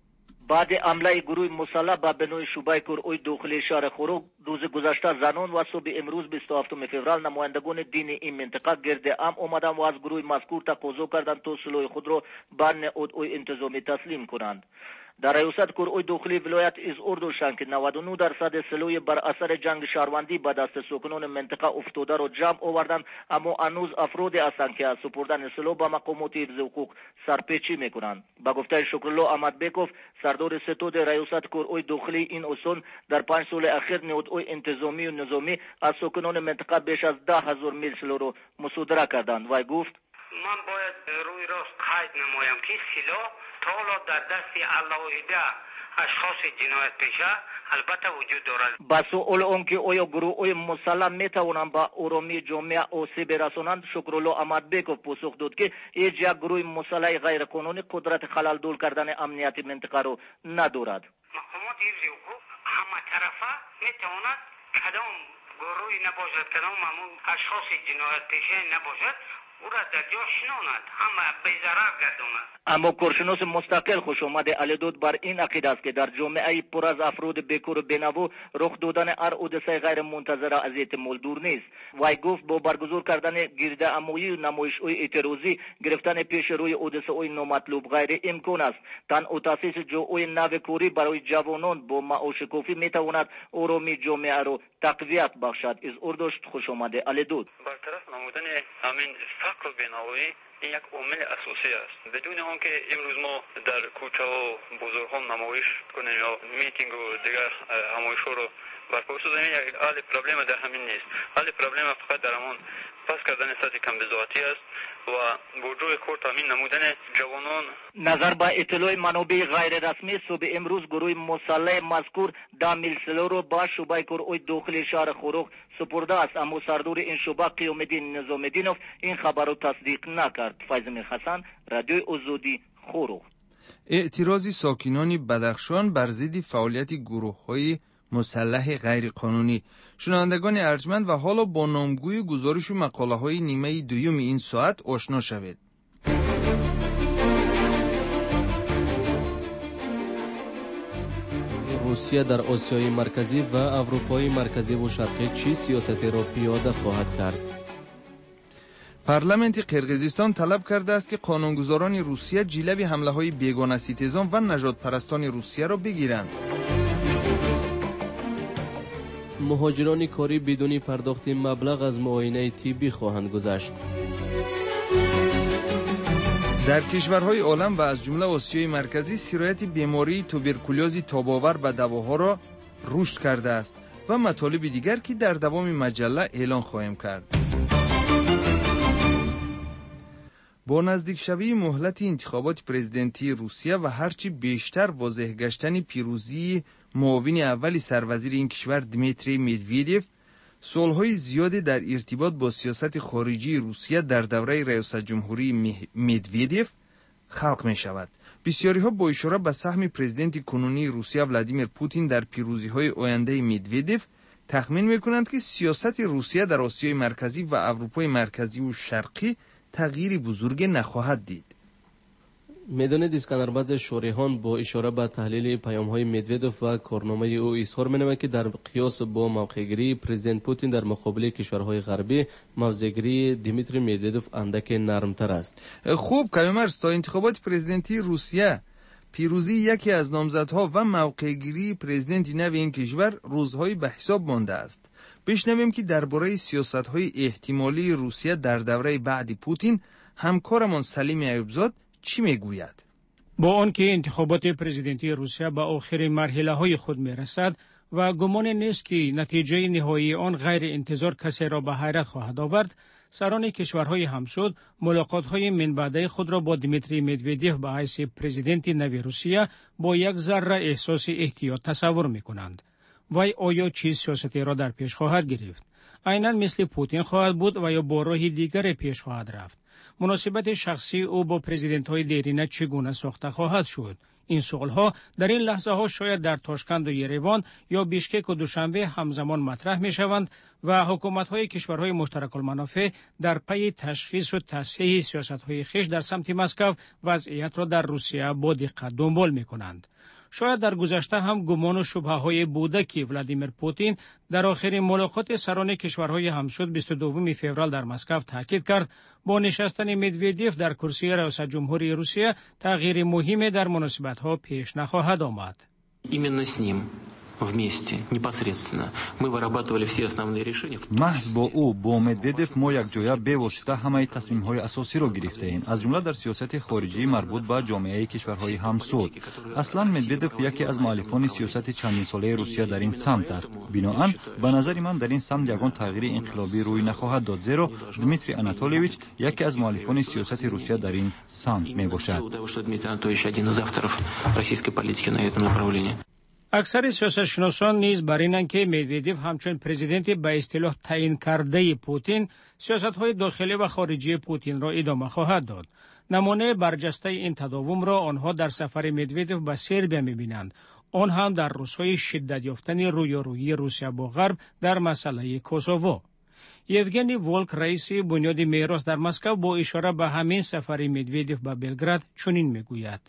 بعد حمله گروه مسلح به بنای شعبه کورئوی داخلی شهر خاروق روز گذشته زنان و صبح امروز 27 فوریه نمایندگان دین این منطقه گرد هم آمدند و از گروه مذکور تقاضا کردند تا سلاح خود را به نهادهای انتظامی تسلیم کنند. در ریاست کورئوی داخلی ولایت اظهار داشتند که 99% سلاح بر اثر جنگ شهروندی به دست ساکنان منطقه افتاده را جمع آوردند، اما هنوز افرادی هستند که از سپردن سلاح به مقامات حفظ حقوق سرپیچی میکنند. به گفته شکرالله احمدبیکوف صدر ستاد ریاست کورئوی داخلی، این استان در 5 سال اخیر نهادهای انتظامی و نظامی از ساکنان منطقه بیش از 10,000 میل سلاح را مصادره کردند. وی گفت من باید روی راست قید نمایم که سلاح تا حالا در دست علاوه اشخاص جنایت پیشه البته وجود دارد. با سؤال آنکه آیا گروه‌های مسلح میتوانند به آرامی جامعه آسیب برسانند، شکرالله احمدبیکوف پاسخ داد که هیچ یک گروه مسلح غیر قانونی قدرت خلل دول کردن امنیت منطقه را ندارد. مقامات حفظ حقوق همه طرفه میتواند کدام گروهی نباشد، کدام اشخاص جنایت پیشه نباشد، او را در جا شناند، همه بی‌ضرر گرداند. اما کارشناس مستقل خوش آمد علیدود بر این عقیده است که در جامعه پر از افراد بیکار و بینوا رخ دادن هر حادثه غیر منتظره از احتمال دور نیست. وی گفت با برگزار کردن گردهمایی و نمایش‌های اعتراضی گرفتن پیش روی حادثه‌های نامطلوب غیر امکان است. تنها تأسیس جاهای نو کاری برای جوانان با معاش کافی میتواند آرامی جامعه را تقویت بخشد. اظهار داشت خوش آمد علیدود. برطرف نمودن همین فقر و بینوایی این یک عامل اساسی است. بدون آنکه امروز ما در کوچه و بازارها نمایش کنیم یا میتینگ و دیگر همایش‌ها رو برپا سازیم، یک حل پرابلم در همین نیست. حل پرابلم فقط در همون پس کردن سطح کمبزاعتی است و بودجه کور تامین نمودن جوانان. نظر به اطلاع منابع غیر رسمی صبح امروز گروه مسلح مذکور 10 میل سلاح را به شعبه کورئوی داخلی شهر خاروق سپرده است، اما سردار این شعبه قیام‌الدین نظامی‌دینوف این خبر را تصدیق نکرد. فیض میرحسن، رادیوی آزادی، خاروق. اعتراض ساکنان بدخشان بر ضد فعالیت گروه‌های مسلح غیر قانونی. شنوندگان ارجمند و حالا با نامگوی گزارش و مقاله‌های نیمه دوم این ساعت آشنا شوید. روسیه در آسیای مرکزی و اروپای مرکزی و شرقی چه سیاستی را پیاده خواهد کرد؟ پارلمانت قرقیزستان طلب کرده است که قانونگذاران روسیه جلوی حمله‌های بیگانه ستیزان و نژادپرستان روسیه را بگیرند. مهاجران کاری بدون پرداخت مبلغ از معاینه طبی خواهند گذشت. در کشورهای عالم و از جمله آسیای مرکزی سرایت بیماری توبرکولوز تاب‌آور به دواها را رشد کرده است و مطالب دیگر که در دوام مجله اعلان خواهیم کرد. با نزدیک شوی مهلت انتخابات پرزیدنتی روسیه و هرچی بیشتر واضح گشتن پیروزی معاون اول سروزیر این کشور دمیتری مدویدیف، سالهای زیادی در ارتباط با سیاست خارجی روسیه در دوره ریاست جمهوری مدویدیف خلق می شود. بسیاری ها با اشاره به سهم پرزیدنت کنونی روسیه ولادیمیر پوتین در پیروزی های آینده مدویدیف تخمین می کنند که سیاست روسیه در آسیای مرکزی و اروپای مرکزی و شرقی تغییری بزرگ نخواهد دید. میدانید اسکندرباز شوریهان با اشاره به تحلیل پیام‌های مدویدوف و کارنامه او اظهار می‌نماید که در قیاس با موقع‌گیری پرزیدنت پوتین در مقابل کشورهای غربی، موضع‌گیری دمیتری مدویدوف اندک نرمتر است. خوب کیامرز تا انتخابات پرزیدنتی روسیه پیروزی یکی از نامزدها و موقعگیری پرزیدنت نو این کشور روزهای به حساب مانده است. بشنویم که درباره سیاست‌های احتمالی روسیه در دوره بعد پوتین همکارمان سلیم ایوبزاد چی میگوید؟ با آنکه انتخابات پرزیدنتی روسیه به آخرین مرحله‌های خود میرسد و گمان نیست که نتیجه نهایی آن غیر انتظار کسی را به حیرت خواهد آورد، سران کشورهای همسود ملاقات‌های من بعده خود را با دیمیتری مدودیف به حیث پرزیدنت نو روسیه با یک ذره احساس احتیاط تصور می‌کنند. وای آیا چیز سیاستی را در پیش خواهد گرفت؟ عیناً مثل پوتین خواهد بود و یا با راه دیگر پیش خواهد رفت؟ مناسبت شخصی او با پرزیدنت‌های دیرینه چگونه ساخته خواهد شد؟ این سوالها در این لحظه ها شاید در تاشکند و یریوان یا بیشکک و دوشنبه همزمان مطرح می شوند و حکومت های کشورهای مشترک المنافع در پی تشخیص و تصحیح سیاست های خویش در سمت مسکو وضعیت را در روسیه با دقت دنبال می کنند. شاید در گذشته هم گمان و شبهه های بوده که ولادیمیر پوتین در آخرین ملاقات سران کشورهای همسود 22 فوریه در مسکو تاکید کرد با نشستن مدودیف در کرسی ریاست جمهوری روسیه تغییر مهمی در مناسبت ها پیش نخواهد آمد. вместе, непосредственно. Мы вырабатывали все основные решения. محض با او با مدودیف ما یک جایه به واسطه همه تصمیم‌های اساسی را گرفته‌ایم، از جمله در سیاست خارجی مربوط به جامعه کشورهای همسود. اصلا مدودیف یکی از مؤلفان سیاست چندین ساله روسیه در این سمت است. بنابراین به نظر من در این سمت یگان تغییر انقلابی روی نخواهد داد، زیرا دمیتری آناتولیویچ یکی از مؤلفان سیاست روسیه در این سمت میباشد. اکثر سیاستشناسان نیز بر اینند که مدودیف همچون پرزیدنت به اصطلاح تعیین کرده پوتین سیاست‌های داخلی و خارجی پوتین را ادامه خواهد داد. نمونه برجسته این تداوم را آنها در سفر مدودیف به سربیا می‌بینند. آن هم در روزهای شدت یافتن رویارویی روسیه با غرب در مسئله کوسوو. یوگنی ولک رئیس بنیاد میراث در مسکو با اشاره به همین سفر مدودیف به بلگراد چنین میگوید: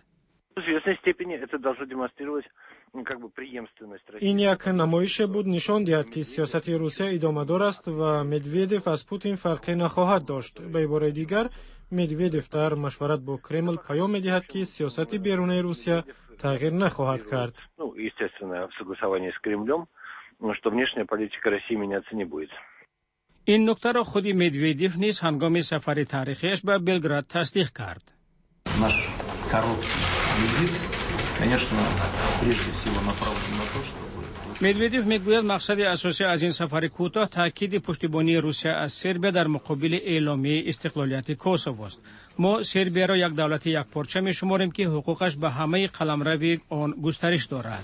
این یک نمایش بود نشان دهد که سیاست روسیه ادامه‌دار است و مدودیف از پوتین فرقی نخواهد داشت. به عبارت دیگر مدودیف در مشورت با کرمل پیام می‌دهد که سیاست بیرونی روسیه تغییر نخواهد کرد. این نکته را خود مدودیف نیز هنگام سفر تاریخیش به بلگراد تصدیق کرد. مدودیف میگوید مقصد اساسی از این سفر کوتاه تاکید پشتیبانی روسیه از سربیا در مقابل اعلامیه استقلالیت کوسوو است. ما سربیا را یک دولت یک پارچه میشماریم که حقوقش به همه قلمرو آن گسترش دارد.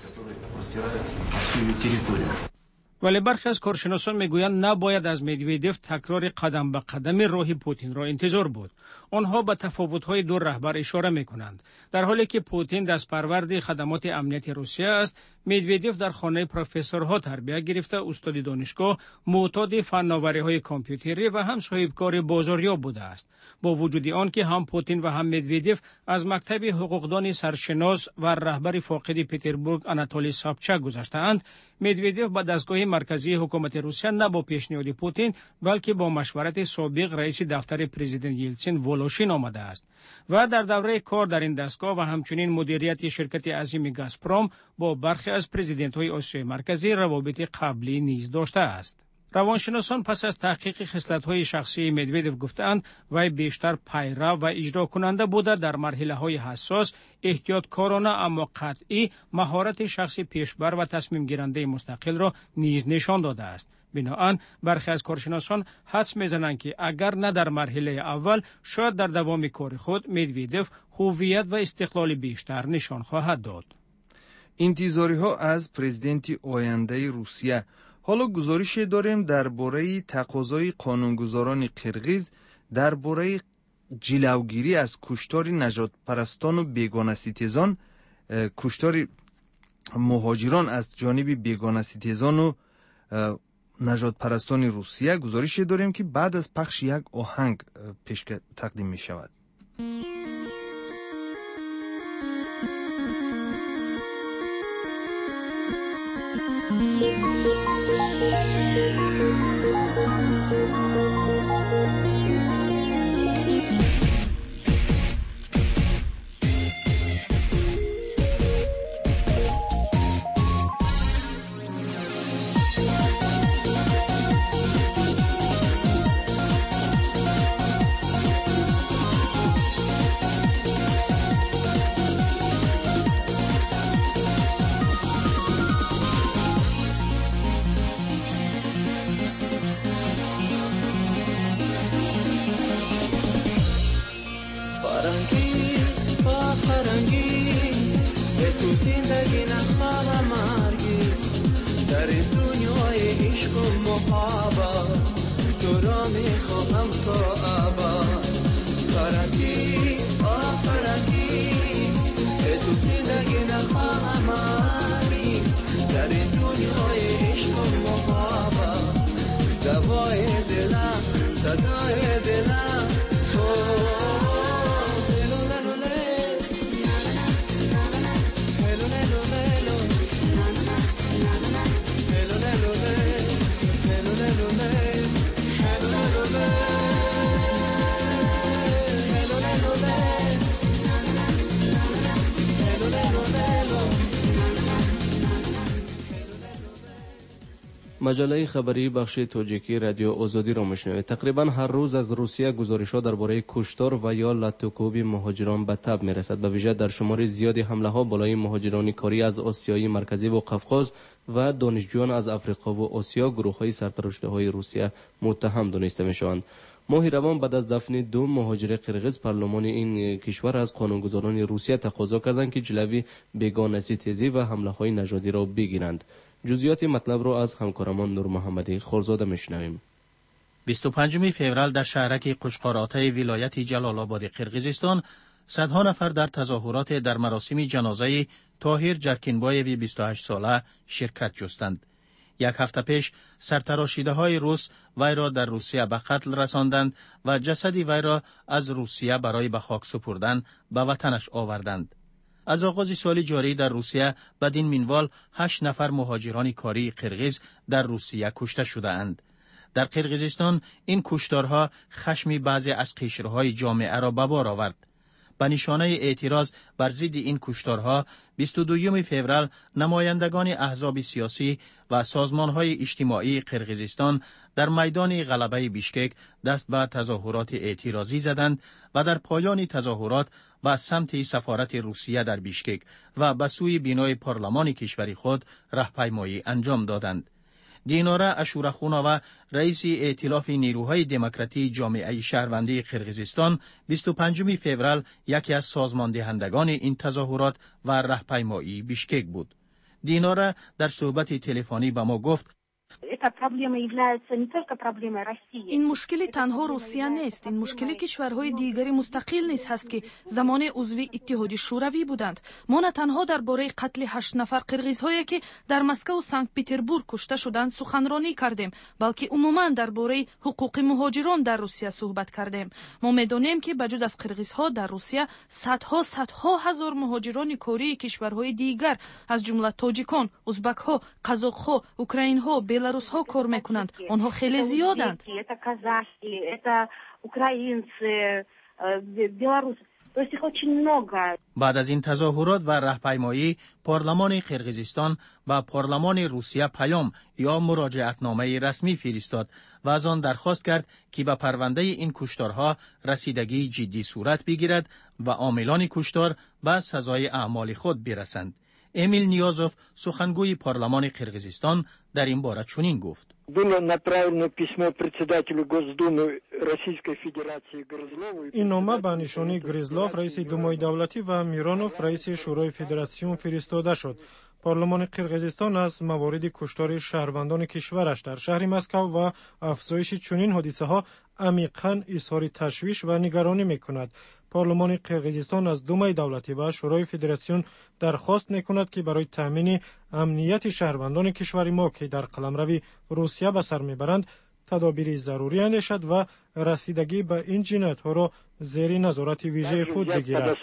ولی برخی از کارشناسان میگویند نباید از مدودیف تکرار قدم به قدم راه پوتین را انتظار بود. آنها به تفاوت‌های دو رهبر اشاره می‌کنند. در حالی که پوتین دستپرورد خدمات امنیتی روسیه است، مدودیف در خانه پروفسورها تربیت گرفته، استاد دانشگاه، معتاد فناوری‌های کامپیوتری و هم صاحبکار بازاریاب بوده است. با وجود آن که هم پوتین و هم مدودیف از مکتب حقوقدان سرشناس و رهبر فاقد پتربورگ آناتولی سابچاک گذشته‌اند، مدودیف به دستگاه مرکزی حکومت روسیه نه با پیشنهاد پوتین بلکه با مشورت سابق رئیس دفتر پرزیدنت یلتسین ولوشین آمده است و در دوره کار در این دستگاه و همچنین مدیریت شرکت عظیم گازپروم با برخی از پرزیدنت‌های آسیای مرکزی روابط قبلی نیز داشته است. روانشناسان پس از تحقیق خصلت‌های شخصی مدودیف گفتند وی بیشتر پیرو و اجرا کننده بوده در مرحله‌های حساس، احتیاطکارانه اما قطعی مهارت شخصی پیشبر و تصمیم گیرنده مستقل را نیز نشان داده است. بنابراین برخی از کارشناسان حدس می‌زنند که اگر نه در مرحله اول شاید در دوام کار خود مدودیف هویت و استقلال بیشتر نشان خواهد داد. انتظارها از پرزیدنت آینده روسیه. حالا گزارش داریم درباره تقاضای قانونگذاران قرغیز درباره جلوگیری از کشتار نژاد پرستان و بیگانه ستیزان، کشتار مهاجران از جانب بیگانه ستیزان و نژاد پرستان روسیه. گزارش داریم که بعد از پخش یک آهنگ پیش تقدیم می شود. میخواهم تا ابد. فرانگیز فرانگیز تو زندگی نخواهم آمیز در این دنیای عشق و محبت. دوای دلم صدای دلم مجله خبری بخش تاجیکی رادیو آزادی را میشنوید. تقریبا هر روز از روسیه گزارش‌ها درباره کشتار و یا لطوکوب مهاجران به تب میرسد. به ویژه در شمار زیادی حمله‌ها بالای مهاجران کاری از آسیای مرکزی و قفقاز و دانشجویان از افریقا و آسیا گروه‌های سرتراشته‌های روسیه متهم دانسته می‌شوند. ماه روان بعد از دفن 2 مهاجر قرقیز، پارلمان این کشور از قانونگذاران روسیه تقاضا کردند که جلوی بیگانه‌ستیزی و حمله‌های نژادی را بگیرند. جزئیات مطلب را از همکارمان نور محمدی خورزاده میشنویم. 25 فوریه در شهرک قشقارآتای ولایت جلال آباد قرقیزستان صدها نفر در تظاهرات در مراسم جنازه طاهر جرکینبایوی 28 ساله شرکت جستند. یک هفته پیش سرتراشیده‌های روس وی را در روسیه به قتل رساندند و جسد وی را از روسیه برای به خاک سپردن به وطنش آوردند. از آغاز سال جاری در روسیه بدین منوال 8 نفر مهاجران کاری قرقیز در روسیه کشته شده اند. در قرقیزستان این کشتارها خشم بعضی از قشرهای جامعه را به بار آورد. به نشانه اعتراض بر ضد این کشتارها 22 فوریه نمایندگان احزاب سیاسی و سازمانهای اجتماعی قرقیزستان در میدان غلبه بیشکک دست به تظاهرات اعتراضی زدند و در پایان تظاهرات به سمت سفارت روسیه در بیشکک و به سوی بینای پارلمان کشور خود راهپیمایی انجام دادند. دیناره اشورخونووا رئیس ائتلاف نیروهای دموکراتی جامعه شهروندی قرقیزستان 25 فوریه یکی از سازماندهندگان این تظاهرات و راهپیمایی بیشکک بود. دیناره در صحبت تلفنی به ما گفت این مشکل تنها روسیه نیست، این مشکل کشورهای دیگری مستقل نیست هست که زمان عضوی اتحاد شوروی بودند. ما نه تنها درباره قتل 8 نفر قرقیزهایی که در مسکو و سنت پتربورگ کشته شدند سخنرانی کردیم، بلکه عموما درباره حقوق مهاجران در روسیه صحبت کردیم. ما می‌دانیم که بجز از قرقیزها در روسیه صدها هزار مهاجران کاری کشورهای دیگر از جمله تاجیکان، ازبک‌ها، قزاق‌ها، اوکراین‌ها، بلاروس‌ها کار میکنند. آنها خیلی زیادند. بعد از این تظاهرات و راهپیمایی پارلمان قرقیزستان با پارلمان روسیه پیام یا مراجعتنامه رسمی فرستاد و از آن درخواست کرد که به پرونده این کشتارها رسیدگی جدی صورت بگیرد و عاملان کشتار به سزای اعمال خود برسند. امیل نیازوف سخنگوی پارلمان قرقیزستان در این باره چنین گفت: این نامه به نشانی گریزلوف رئیس دومای دولتی و میرانوف رئیس شورای فدراسیون فرستاده شد. پارلمان قرقیزستان از موارد کشتار شهروندان کشورش در شهر مسکو و افزایش چنین حادثه ها عمیقاً اظهار تشویش و نگرانی میکند. پارلمان قرقیزستان از دومای دولتی و شورای فدراسیون درخواست میکند که برای تامین امنیت شهروندان کشور ما که در قلمرو روسیه به سر میبرند تدابیر ضروری اندیشد و رسیدگی به این جنایت‌ها را زیر نظارت ویژه خود بگیرد.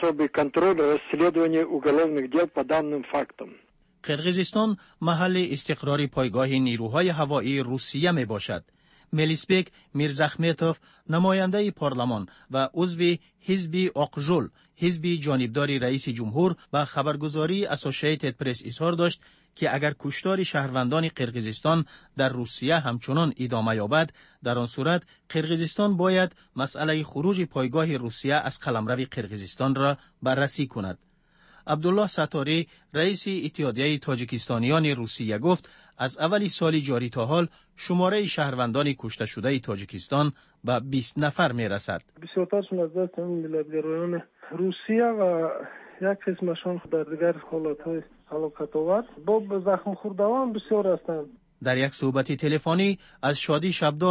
قرقیزستان محل استقرار پایگاه نیروهای هوایی روسیه می باشد. ملیسبک میرزخمتوف نماینده پارلمان و عضو حزب آقژول، حزب جانبداری رئیس جمهور و خبرگزاری اسوسییتد پرس اظهار داشت که اگر کشتار شهروندان قرقیزستان در روسیه همچنان ادامه یابد، در آن صورت قرقیزستان باید مسئله خروج پایگاه روسیه از قلمرو قرقیزستان را بررسی کند. عبدالله ستاری رئیس اتحادیه تاجیکستانیان روسیه گفت از اول سال جاری تا حال شماره شهروندان کشته شده تاجیکستان به 20 نفر می رسد. بسیارترشون از دست ملی‌گرایان روسیه و یک قسمشون در دیگر حالت‌های هلاکت‌آور با زخم خوردگان بسیار هستند. در یک صحبت تلفنی از شادی شبدالوف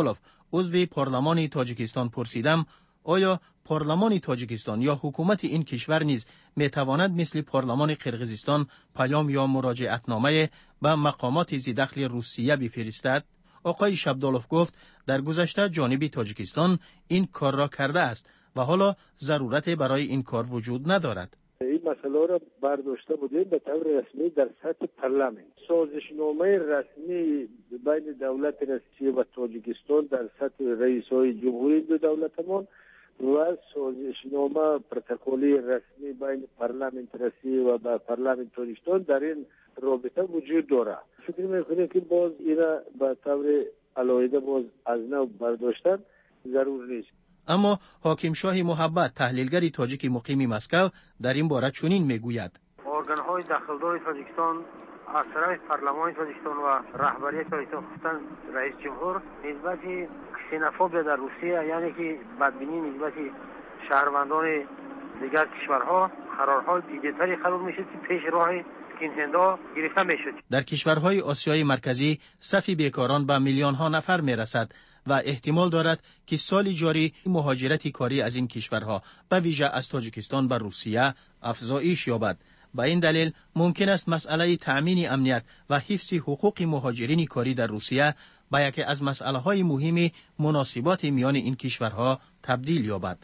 عضو پارلمان تاجیکستان پرسیدم آیا پارلمان تاجیکستان یا حکومت این کشور نیز میتواند مثل پارلمان قرقیزستان پیام یا مراجعتنامه به مقامات ذی‌دخل روسیه بفرستد؟ آقای شبدالوف گفت در گذشته جانب تاجیکستان این کار را کرده است و حالا ضرورت برای این کار وجود ندارد. این مسئله را برداشته بودیم به طور رسمی در سطح پارلمان. سازشنامه رسمی بین دولت روسیه و تاجیکستان در سطح رئیس‌های جمهوری دو دولتمان و سازشنامه پروتکلی رسمی بین پارلمان روسیه و با پارلمان تاجیکستان در این رابطه وجود دارد. فکر می‌کنیم که باز اینا به طور علاوه باز از نو برداشتن ضرور نیست. اما حاکم شاه محبت تحلیلگر تاجیک مقیم مسکو در این باره چنین میگوید: ارگان‌های داخلدار تاجیکستان از طرف پارلمان تاجیکستان و رهبری تاجیکستان خصوصا رئیس جمهور نسبت کسینوفوبیا در روسیه، یعنی که بدبینی نسبت شهروندان دیگر کشورها قرارهای دیگرتری قرار میشه که پیش راه کینهندا گرفته میشد. در کشورهای آسیای مرکزی صف بیکاران به میلیون ها نفر میرسد و احتمال دارد که سال جاری مهاجرت کاری از این کشورها به ویژه از تاجیکستان به روسیه افزایش یابد. به این دلیل ممکن است مسئله تأمین امنیت و حفظ حقوق مهاجرین کاری در روسیه به یکی از مسئله‌های مهم مناسبات میان این کشورها تبدیل یابد.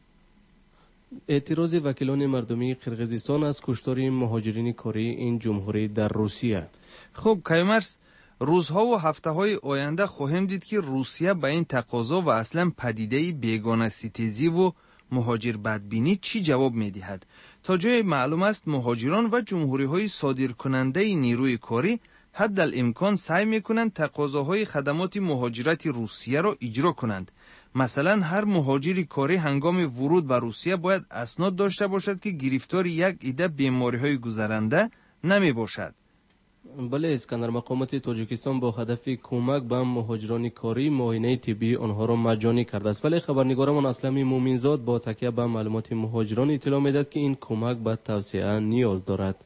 اعتراض وکیلان مردمی قرقیزستان از کشتار مهاجرین کاری این جمهوری در روسیه. خب کیمرس، روزها و هفته‌های آینده خواهیم دید که روسیه به این تقاضا و اصلا پدیده بیگانه ستیزی و مهاجر بدبینی چی جواب می‌دهد. تا جای معلوم است مهاجران و جمهوری‌های صادرکننده نیروی کاری حدالامکان سعی می‌کنند تقاضاهای خدمات مهاجرت روسیه را اجرا کنند. مثلا هر مهاجر کاری هنگام ورود به روسیه باید اسناد داشته باشد که گرفتار یک عده بیماری‌های گذرنده نمی باشد. بله، اسکندر مقامات تاجیکستان با هدف کمک به مهاجران کاری معاینه طبی آنها را مجانی کرده است، ولی خبرنگارمان اسلمی مومنزاد با تکیه به معلومات مهاجران اطلاع می‌دهد که این کمک به توسعه نیاز دارد.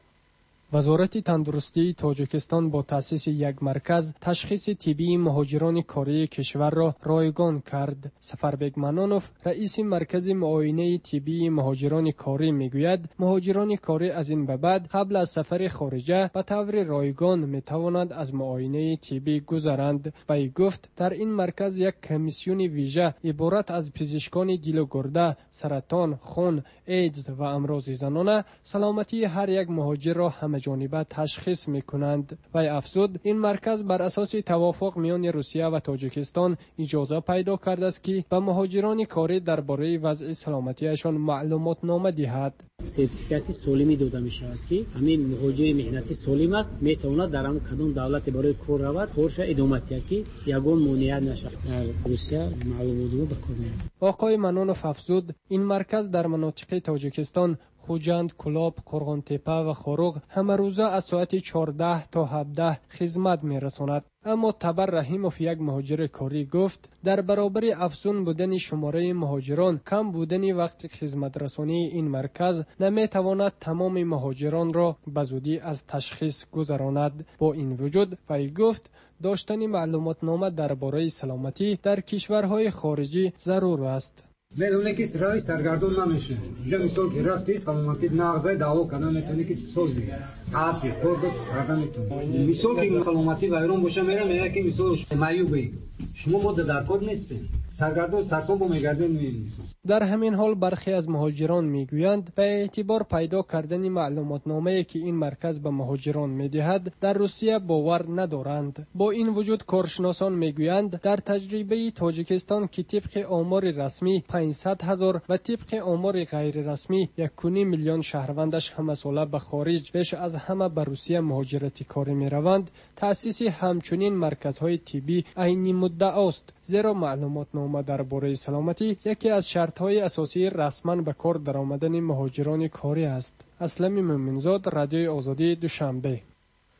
وزارت تندرستی تاجیکستان با تأسیس یک مرکز تشخیص طبی مهاجران کاری کشور را رایگان کرد. سفربگ منانوف، رئیس مرکز معاینه طبی مهاجران کاری میگوید مهاجران کاری از این به بعد قبل از سفر خارجه به طور رایگان میتوانند از معاینه طبی گذرند. وی گفت در این مرکز یک کمیسیون ویژه عبارت از پزشکان دل و گرده، سرطان، خون، ایدز و امراض زنانه سلامتی هر یک مهاجر را همه‌جانبه تشخیص می‌کنند. وی افزود این مرکز بر اساس توافق میان روسیه و تاجیکستان اجازه پیدا کرده است که به مهاجران کاری درباره وضع سلامتیشان معلومات نامه دهد. سرتیفیکاتی سالمی داده می شود که همین مهاجر مهنتی سالم است میتواند در هم کدام دولت برای کار رود کارش ادامه دهد که یگان مانع نشود در روسیه معلومات به کار می‌رود. آقای منانوف افزود این مرکز در مناطق تاجیکستان خوجند، کلاب، قرغانتپه و خاروغ همه روزه از ساعت 14 تا 17 خدمت می‌رساند. اما تبر رحیموف، یک مهاجر کاری، گفت در برابر افزون بودن شماره مهاجران، کم بودن وقت خدمت رسانی این مرکز نمیتواند تمام مهاجران را به زودی از تشخیص گذراند. با این وجود وی گفت داشتن معلومات نامه درباره سلامتی در کشورهای خارجی ضرور است. بدون که رای سرگردون نمیشه. اینجا مثال که رفتی سلامتی نغزه دعوا کنه میتونی که سوزی ساعتی کار کردن میتونی. مثال که سلامتی ویران باشه میگه که مثال معیوبی شما ماده در کار نیستین. سرگردون سرسام با میگردین میبینید. در همین حال برخی از مهاجران میگویند به اعتبار پیدا کردن معلومات نامه‌ای که این مرکز به مهاجران میدهد در روسیه باور ندارند. با این وجود کارشناسان میگویند در تجربه تاجیکستان که طبق آمار رسمی 500,000 و طبق آمار غیر رسمی 1.5 میلیون شهروندش همه ساله به خارج بیش از همه به روسیه مهاجرتی کاری میروند، تأسیس همچنین مرکزهای طبی عینی مدعا است، زیرا معلومات نامه درباره سلامتی یکی از شرط‌های اساسی رسما به کار درآمدن مهاجران کاری است. اسلم مومنزاد، رادیوی آزادی، دوشنبه.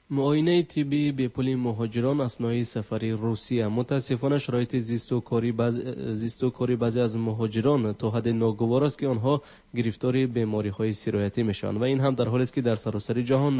معاینه طبی به پول مهاجران اثنای سفر روسیه. متاسفانه شرایط زیست و کاری بعضی از مهاجران تا حد ناگوار است که آنها گرفتار بیماری‌های سرایتی میشوند و این هم در حالی است که در سراسر جهان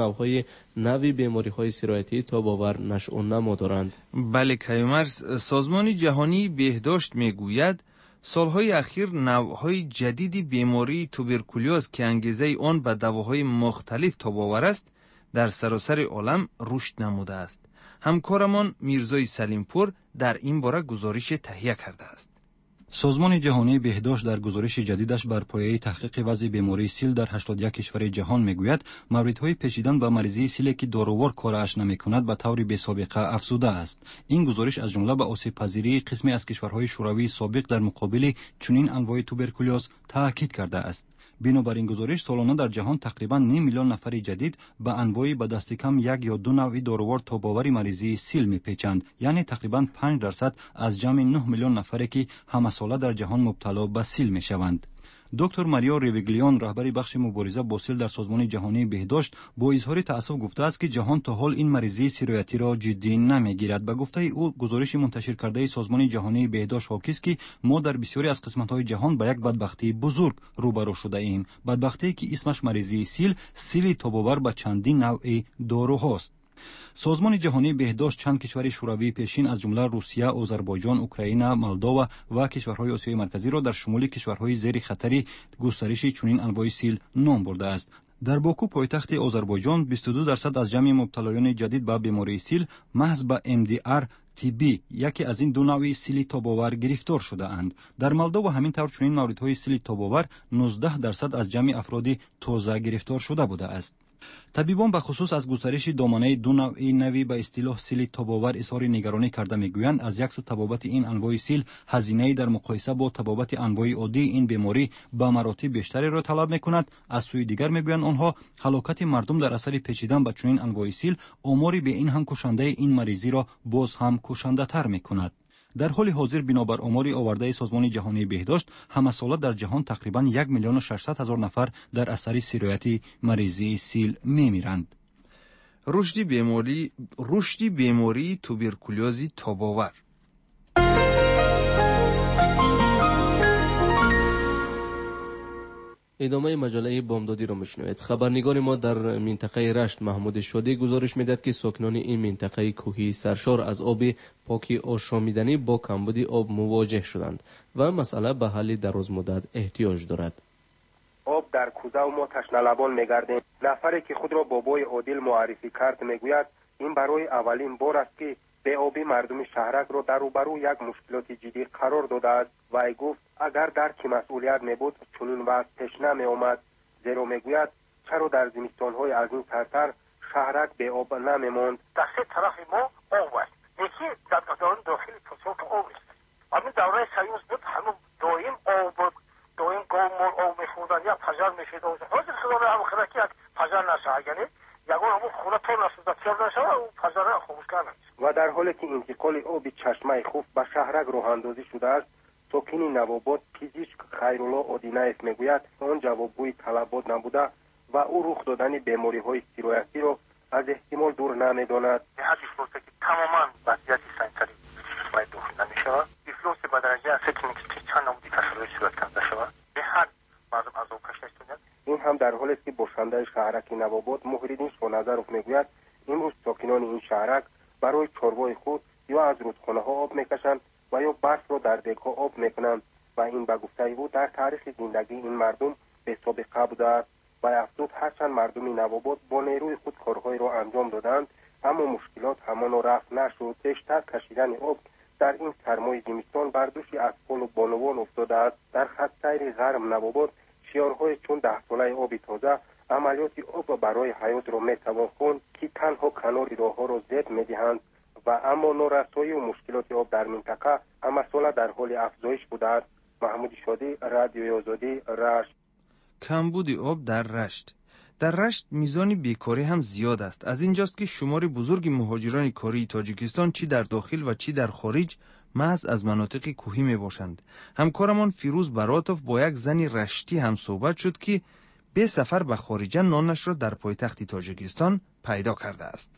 نوعی بیماری‌های سرایتی تاب‌آور نشأ و نما دارند. بله کیومرس، سازمان جهانی بهداشت میگوید سالهای اخیر نوع‌های جدیدی بیماری توبرکولوز که انگیزه آن به دواهای مختلف تاب‌آور است در سراسر عالم رشد نموده است. همکارمان میرزای سلیمپور در این باره گزارش تهیه کرده است. سازمان جهانی بهداشت در گزارش جدیدش بر پایه تحقیق وضع بیماری سیل در 81 کشور جهان میگوید موردهای پیچیدن به مریضی سیل که دارووار کارش نمیکند به طور بی‌سابقه افزوده است. این گزارش از جمله به آسیب پذیری قسمی از کشورهای شوروی سابق در مقابل چنین انواع توبرکولوز تاکید کرده است. بنابراین گزارش سالانه در جهان تقریبا 9 میلیون نفر جدید به انواع به دست کم یک یا دو نوع دارووار تاب‌آور مریضی سیل میپیچند، یعنی تقریبا 5% از جمع 9 میلیون نفری که همه ساله در جهان مبتلا به سیل میشوند. دکتر ماریا ریویگلیون رهبر بخش مبارزه با سیل در سازمان جهانی بهداشت با اظهار تأسف گفته است که جهان تا حال این مریضی سرایتی را جدی نمیگیرد. به گفته او گزارش منتشر کرده سازمان جهانی بهداشت حاکی است که ما در بسیاری از قسمت‌های جهان با یک بدبختی بزرگ روبرو شده ایم، بدبختی که اسمش مریضی سیل تاب‌آور به چندین نوع داروهاست. سازمان جهانی بهداشت چند کشور شوروی پیشین از جمله روسیه، آذربایجان، اوکراین، مولداوا و کشورهای آسیای مرکزی را در شمول کشورهای زیر خطر گسترش چنین انواع سیل نام برده است. در باکو پایتخت آذربایجان 22% از جمع مبتلایان جدید به بیماری سیل محض به MDR TB یکی از این دو نوع سیل تاب‌آور گرفتار شده اند. در مولداوا همین طور چنین موردهای سیل تاب‌آور 19% از جمع افراد تازه گرفتار شده بوده است. طبیبان به خصوص از گسترش دامنه دو نوع نوی به اصطلاح سیل تاب‌آور اظهار نگرانی کرده میگویند از یک سو تبابت این انواع سیل هزینه در مقایسه با تبابت انواع عادی این بیماری به مراتب بیشتری را طلب میکند. از سوی دیگر میگویند آنها هلاکت مردم در اثر پیچیدن به چنین انواع سیل آماری به این هم کشنده این مریضی را باز هم کشنده تر میکند. در حال حاضر بنابر آمار آورده سازمان جهانی بهداشت همه ساله در جهان تقریبا 1,600,000 نفر در اثر سرایت مریضی سیل میمیرند. رشد بیماری توبرکولوز تاب‌آور. ادامه مجله بامدادی را میشنوید. خبرنگار ما در منطقه رشت محمود شادی گزارش میدهد که ساکنان این منطقه کوهی سرشار از آب پاک آشامیدنی با کمبود آب مواجه شدند و مسئله به حل درازمدت احتیاج دارد. آب در کوزه و ما تشنه لبان میگردیم. نفری که خود را بابای عادل معرفی کرد میگوید این برای اولین بار است که به آبی مردم شهرک را در روبرو یک مشکلات جدی قرار داده است و ای گفت اگر درک مسئولیت نبود چنین وضع پیش نمی آمد، زیرا میگوید چرا در زمستان‌های از این سرتر شهرک به آب نمی ماند. در سه طرف ما آب است، یکی در داخل پوسوک آب است. همین دوره سیوز بود، همون دائم آب بود، دائم گاو مال آب میخوردن یا پجر میشید. حاضر شدن هم خیلی که پجر نشه، یعنی یگان همون خونه تا نسوزد چیز نشه و پجر خاموش کردن. و در حالی که انتقال آب چشمه خوف به شهرک راه اندازی شده است، ساکن نواباد پزشک خیرالله آدینایف میگوید آن جوابگوی طلبات نبوده و او رخ دادن بیماری‌های سرایتی را از احتمال دور نمی‌داند. هر افلوسی که تماما وضعیت سانیتاری باید دخول نمی‌شود، افلوسی به درجه است که چند نمودی تشخیص صورت کرده شود، به هر مردم از آب کشته شدند. این هم در حالی است که باشنده شهرک نواباد محریدین شونظرف میگوید امروز ساکنان این شهرک برای چاره‌های خود یا از رودخانه‌ها آب می‌کشند و یا برف را در دیگ‌ها آب می‌کنند و این به گفته او در تاریخ زندگی این مردم به سابقه بوده است و افزود هرچند مردم نواباد با نیروی خود کارهای را انجام دادند اما مشکلات همان رفع نشد. بیشتر کشیدن آب در این سرمای زمستان بر دوش اطفال و بانوان افتاده است. در خط سیر غرب نواباد شیارهای چون 10 ساله آب تازه عملیات آب برای حیات را میتوان خوند که تنها کنار راه‌ها را زد می‌دهند و اما نارسایی و مشکلات آب در منطقه همه ساله در حال افزایش بوده است. محمود شادی، رادیوی آزادی، رشت. کمبود آب در رشت. در رشت میزان بیکاری هم زیاد است. از اینجاست که شمار بزرگ مهاجران کاری تاجیکستان چی در داخل و چی در خارج محض از مناطق کوهی می باشند. همکارمان فیروز براتوف با یک زن رشتی هم صحبت شد که به سفر به خارج نانش را در پایتخت تاجیکستان پیدا کرده است.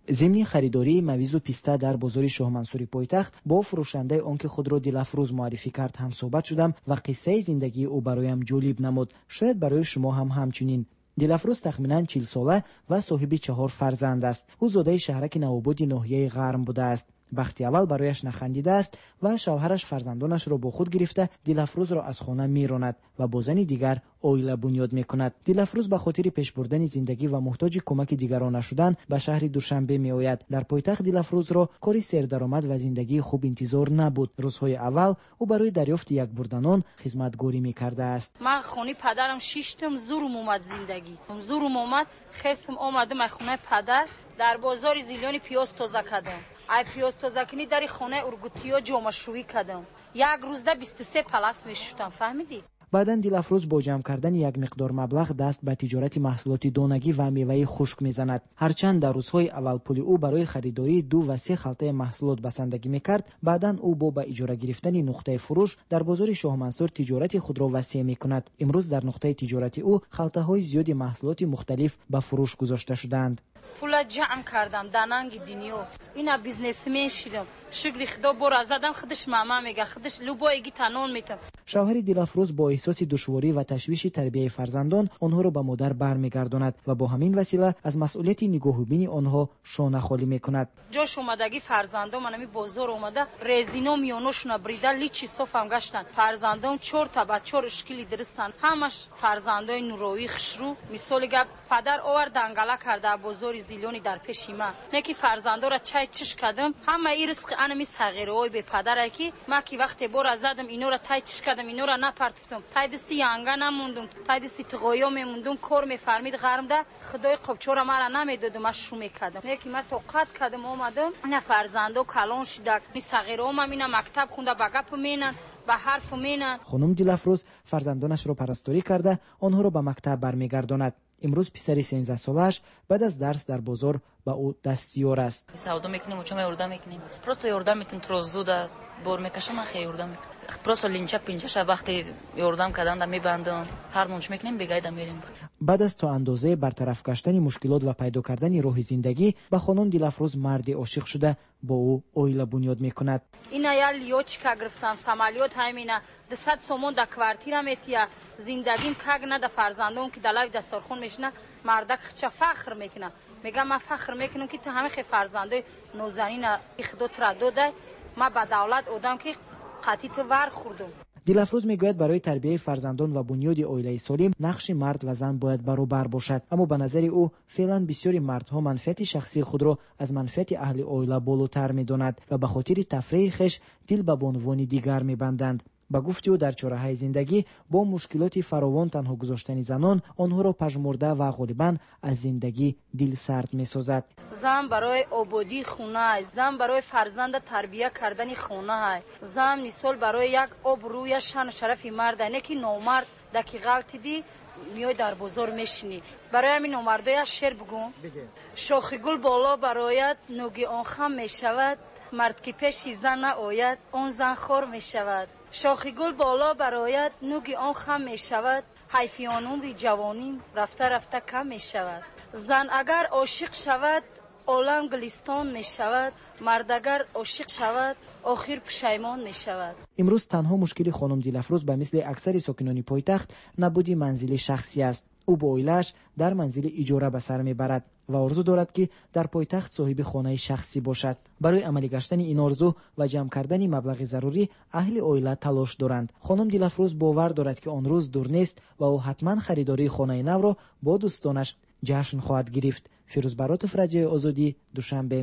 ضمن خریداری مویز و پیسته در بازار شاه منصور پایتخت با فروشنده آن که خود را دلافروز معرفی کرد هم صحبت شدم و قصه زندگی او برایم جالب نمود. شاید برای شما هم همچنین. دلافروز تخمینا 40 ساله و صاحب 4 فرزند است. او زاده شهرک نوآباد ناحیه غرم بوده است. بختی اول برایش نخندیده است و شوهرش فرزندانش را با خود گرفته دلافروز را از خانه میراند و با زن دیگر اویله بنیاد میکند. دلافروز به خاطر پیش بردن زندگی و محتاج کمک دیگران نشدن به شهر دوشنبه میآید. در پایتخت دلافروز را کاری سردرآمد و زندگی خوب انتظار نبود. روزهای اول او برای دریافت یک بردنان خدمتگاری میکرده است. من خونه پدرم شیشتم زورم اومد زندگی. زورم اومد خستم اومدم خونه پدر در بازار زیلانی پیاز تازه کردم. ای پیاز تازه کنی در خانه ارگوتیو جامع شویی کردم. یک روز ده 23 پلاس میشدم. فهمیدی؟ بعداً دلافروز با جمع کردن یک مقدار مبلغ دست به تجارت محصولات دانگی و میوه خشک میزند. هرچند در روزهای اول پول او برای خریداری 2 و 3 خلطه محصولات بسندگی میکرد، بعداً او با به اجاره گرفتن نقطه فروش در بازار شاه منصور تجارت خود را وسیع میکند. امروز در نقطه تجارت او خلطه های زیادی محصولات مختلف به فروش گذاشته شدند. پول جمع کردم داننگ دنیا. اینا بیزنسمن شدم. شکر خدا بر زدم خودش ماما میگه خودش لوبایگی تنون میتم. شوهر دلافروز با احساس دشواری و تشویش تربیت فرزندان آنها را به مادر برمیگرداند و با همین وسیله از مسئولیت نگاهبینی آنها شانه خالی میکند. جاش اومدگی فرزندان منمی بازار اومده رزینو میونوشنا بریده لیچی صفم گشتن. فرزندان 4 تا بچه اشکیلی درستن. همش فرزندای نوروی خشرو. مثال گپ پدر آورد دنگاله کرده بازار زیلونی در پیش من. نکی فرزندا را چای چش کردم. همه ای رزق انمی صغیرای به پدر کی ما کی وقتی بر زدم اینا را تای چش کردم اینا را نپرتفتم. تای دستی یانگا نموندم. تای دستی تقایا میموندم کار میفرمید غرم ده خدای قبچورا مرا نمیدادم ما شو میکردم. یکی ما توقت کردم اومدم نه فرزندو کلان شدک نی صغیرا ما مینا مکتب خونده بگپ مینن به حرف مینن. خانم دلافروز فرزندانش را پرستاری کرده آنها را به مکتب برمیگرداند. امروز پسری 13 سالش بعد از درس در بازار با او دستیار است. سودا میکنیم و چما یوردم میکنیم. پروتو یوردم میتون تروزودا بور میکشم من خیلی یوردم میکنم. پروتو لینچا پینچا شب وقتی یوردم کردن میبندم هر نونش میکنیم بگایدم میریم. بعد از تا اندازه برطرف گشتن مشکلات و پیدا کردن راه زندگی با خانم دلافروز مرد عاشق شده با او اویله بنیاد میکند. اینا یا لیوچکا گرفتن سامالیوت همینا 200 سومون در کوارتیرا میتیا زندگیم کاگ نه در فرزندان که دلای دسترخون میشنه مردک چه فخر میکنه. میگم من فخر میکنم که تو همه فرزندای نوزنین اخدو تردو ده ما با دولت آدم که قطعی تو ور خوردم. دلافروز میگوید برای تربیت فرزندان و بنیاد عائله سالم نقش مرد و زن باید برابر باشد، اما به نظر او فعلا بسیاری مردها منفعت شخصی خود را از منفعت اهل عائله بالاتر میدانند و به خاطر تفریح خویش دل به بانوان دیگر میبندند. با گفته او در چاره‌های زندگی با مشکلات فراوان تنها گذاشتن زنان آنها را پژمرده و غالباً از زندگی دل سرد می‌سازد. زن برای آبادی خونه است، زن برای فرزند تربیت کردن خونه است، زن مثال برای یک آبروی شان شرف مرد است، نه که نامرد دکی غلطی دی میای در بازار میشینی. برای همین نامردای شعر بگم شاخ گل بالا برایت نوگی آن خم میشود، مرد که پیش زن نآید آن زن خور میشود. شاخ گل بالا برایت نوگی آن خم می شود، حیفیان عمری جوانیم رفته رفته کم می شود. زن اگر عاشق شود عالم گلستان می شود، مرد اگر عاشق شود آخر پشیمان می شود. امروز تنها مشکل خانم دلافروز به مثل اکثر ساکنان پایتخت نبودی منزل شخصی است. او با عائله‌اش در منزل اجاره به سر میبرد و آرزو دارد که در پایتخت صاحب خانه شخصی باشد. برای عملی گشتن این آرزو و جمع کردن مبلغ ضروری اهل عائله تلاش دارند. خانم دلافروز باور دارد که آن روز دور نیست و او حتما خریداری خانه نو را با دوستانش جشن خواهد گرفت. فیروز براتوف، رادیوی آزادی، دوشنبه.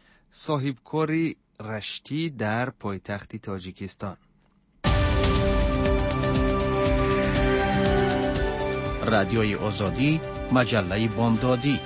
صاحبکاری رشتی در پایتخت تاجیکستان. رادیوی آزادی، مجله بامدادی.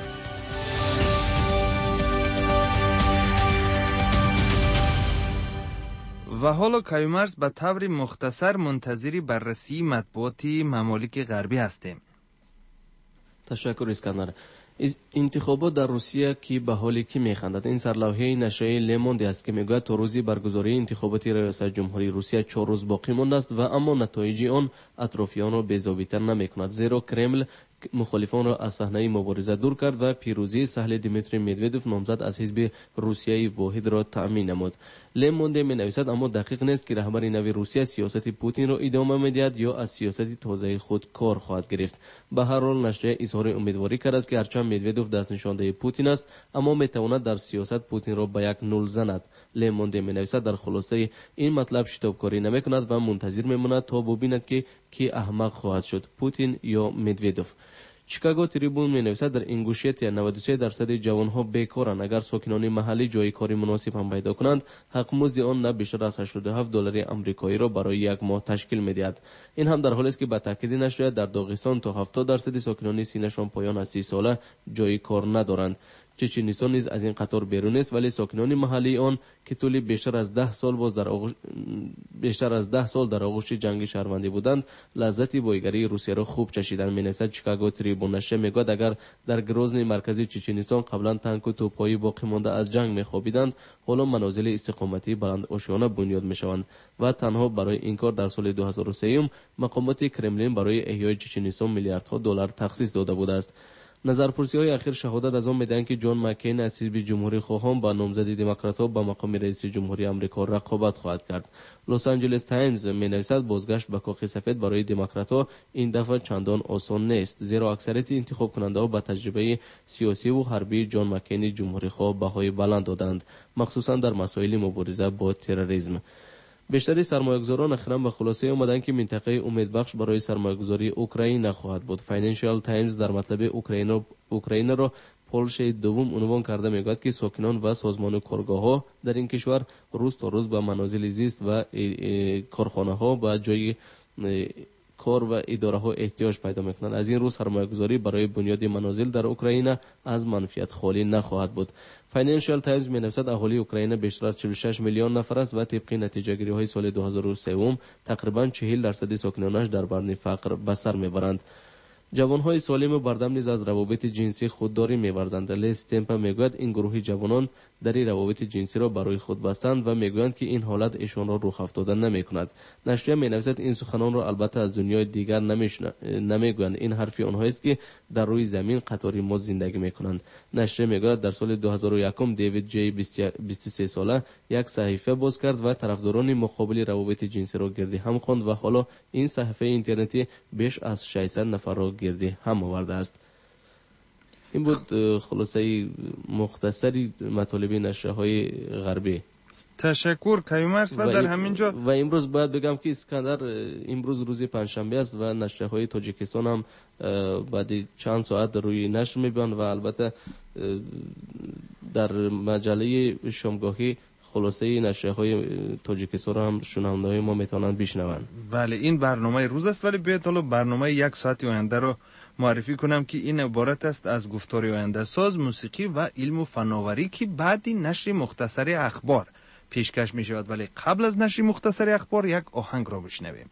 و حالا کیومرز به طور مختصر منتظر بررسی مطبوعات ممالک غربی هستیم. تشکر اسکندر. انتخابات در روسیه که به حالی که میخندد. این سرلوحه نشریه لموند است که میگوید تا روزی برگزاری انتخابات ریاست جمهوری روسیه 4 روز باقی مانده است و اما نتایج آن اطرافیان را بی‌ضابطه نمیکند، زیرا کرمل مخالفان را از صحنه مبارزه دور کرد و پیروزی سهل دیمیتری مدودوف نامزد از حزب روسیه واحد را تأمین نمود. له مونده می‌نویسد اما دقیق نیست که رهبر نوی روسیه سیاست پوتین را ادامه می‌دهد یا از سیاست تازه خود کار خواهد گرفت. به هر حال نشریه اظهار امیدواری کرد است که هرچند مدودوف دست نشانده پوتین است اما می‌تواند در سیاست پوتین را به یک نول زند. له مونده می‌نویسد در خلاصه این مطلب شتابکاری نمی‌کند و منتظر می‌ماند تا ببیند که کی احمق خواهد شد، پوتین یا مدودوف. چیکاگو تریبون می‌نویسد در انگوشیت 93% جوان‌ها بیکارند. اگر ساکنان محلی جای کاری مناسب هم پیدا کنند حق مزد آن نه بیشتر از $87 آمریکایی را برای یک ماه تشکیل می‌دهد. این هم در حالی است که به تاکید نشریه در داغستان تا 70% ساکنان سینه‌شان پایان از 30 ساله جای کار ندارند. چچنیستان نیز از این قطار بیرون است ولی ساکنان محلی آن که طولی بیشتر از 10 سال در آغوش جنگ شهروندی بودند لذت بایگری روسیه را خوب چشیدند. می‌نویسد چیکاگو تریبون نشریه میگوید اگر در گروزنی مرکزی چچنیستان قبلا تانک و توپ‌های باقی مانده از جنگ می‌خوابیدند حالا منازل استقامتی بلند آشیانه بنیاد می‌شوند و تنها برای این کار در سال 2003 مقامات کرملین برای احیای چچنیستان میلیاردها دلار تخصیص داده بوده است. نظرپرسی‌های اخیر شهادت از آن می‌دهند که جان مکین از حزب جمهوری خواهان با نامزدی دموکرات‌ها به مقام رئیس جمهوری آمریکا رقابت خواهد کرد. لس آنجلس تایمز می‌نویسد بازگشت به کاخ سفید برای دموکرات‌ها این دفعه چندان آسان نیست زیرا اکثریت انتخاب کننده‌ها با تجربه سیاسی و حربی جان مکین جمهوری خواه بهای بلند دادند مخصوصا در مسائل مبارزه با تروریسم. بیشتری سرمایه‌گذاران اخیراً به خلاصه آمدند که منطقه امیدبخش برای سرمایه‌گذاری اوکراین نخواهد بود. فاینانشال تایمز در مطلب اوکراین را پولش دوم عنوان کرده میگوید که ساکنان و سازمان کارگاه‌ها در این کشور روز تا روز به منازل زیست و کارخانه‌ها و جای کار و اداره ها احتیاج پیدا میکنند. از این رو سرمایه‌گذاری برای بنیاد منازل در اوکراین از منفیت خالی نخواهد بود. فاینانشال تایمز می‌نویسد اهالی اوکراین بیشتر از 46 میلیون نفر است و طبق نتیجه‌گیری‌های سال 2003 تقریباً 40% ساکنانش در بند فقر به سر میبرند. جوانهای سالم و بردم نیز از روابط جنسی خودداری می‌ورزند. لیس تمپا میگوید این گروه جوانان در روابط جنسی را برای خود بستند و میگویند که این حالت ایشان را رخ افتاده نمی‌کند. نشریه می‌نویسد این سخنان را البته از دنیای دیگر نمیگویند. این حرفی آنها است که در روی زمین قطاری ما زندگی می‌کنند. نشریه میگوید در سال 2001 دیوید جی 23 ساله یک صحیفه باز کرد و طرفداران مقابل روابط جنسی را گردی هم خواند و حالا این صحیفه اینترنتی بیش از 600 نفر را گردی هم آورده است. این بود خلاصه مختصری مطالب نشریه‌های غربی. تشکر کیومرث. و در همینجا و امروز باید بگم که اسکندر امروز روز پنجشنبه است و نشریه‌های تاجیکستان هم بعد چند ساعت روی نشر می‌بینند و البته در مجله شامگاهی خلاصه نشریه‌های تاجیکستان هم شنونده‌های ما میتونن بشنوند. بله این برنامه روز است ولی بیاید حالا برنامه یک ساعت آینده رو معرفی کنم که این عبارت است از گفتار آینده ساز، موسیقی و علم و فناوری که بعدی نشر مختصر اخبار پیشکش می شود. ولی قبل از نشر مختصر اخبار یک آهنگ را بشنویم.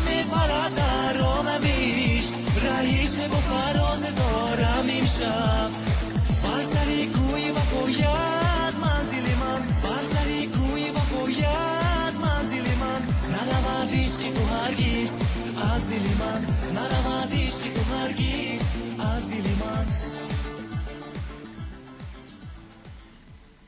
خیالم میپرد در عالمیش رئیس با فراز دارم امشب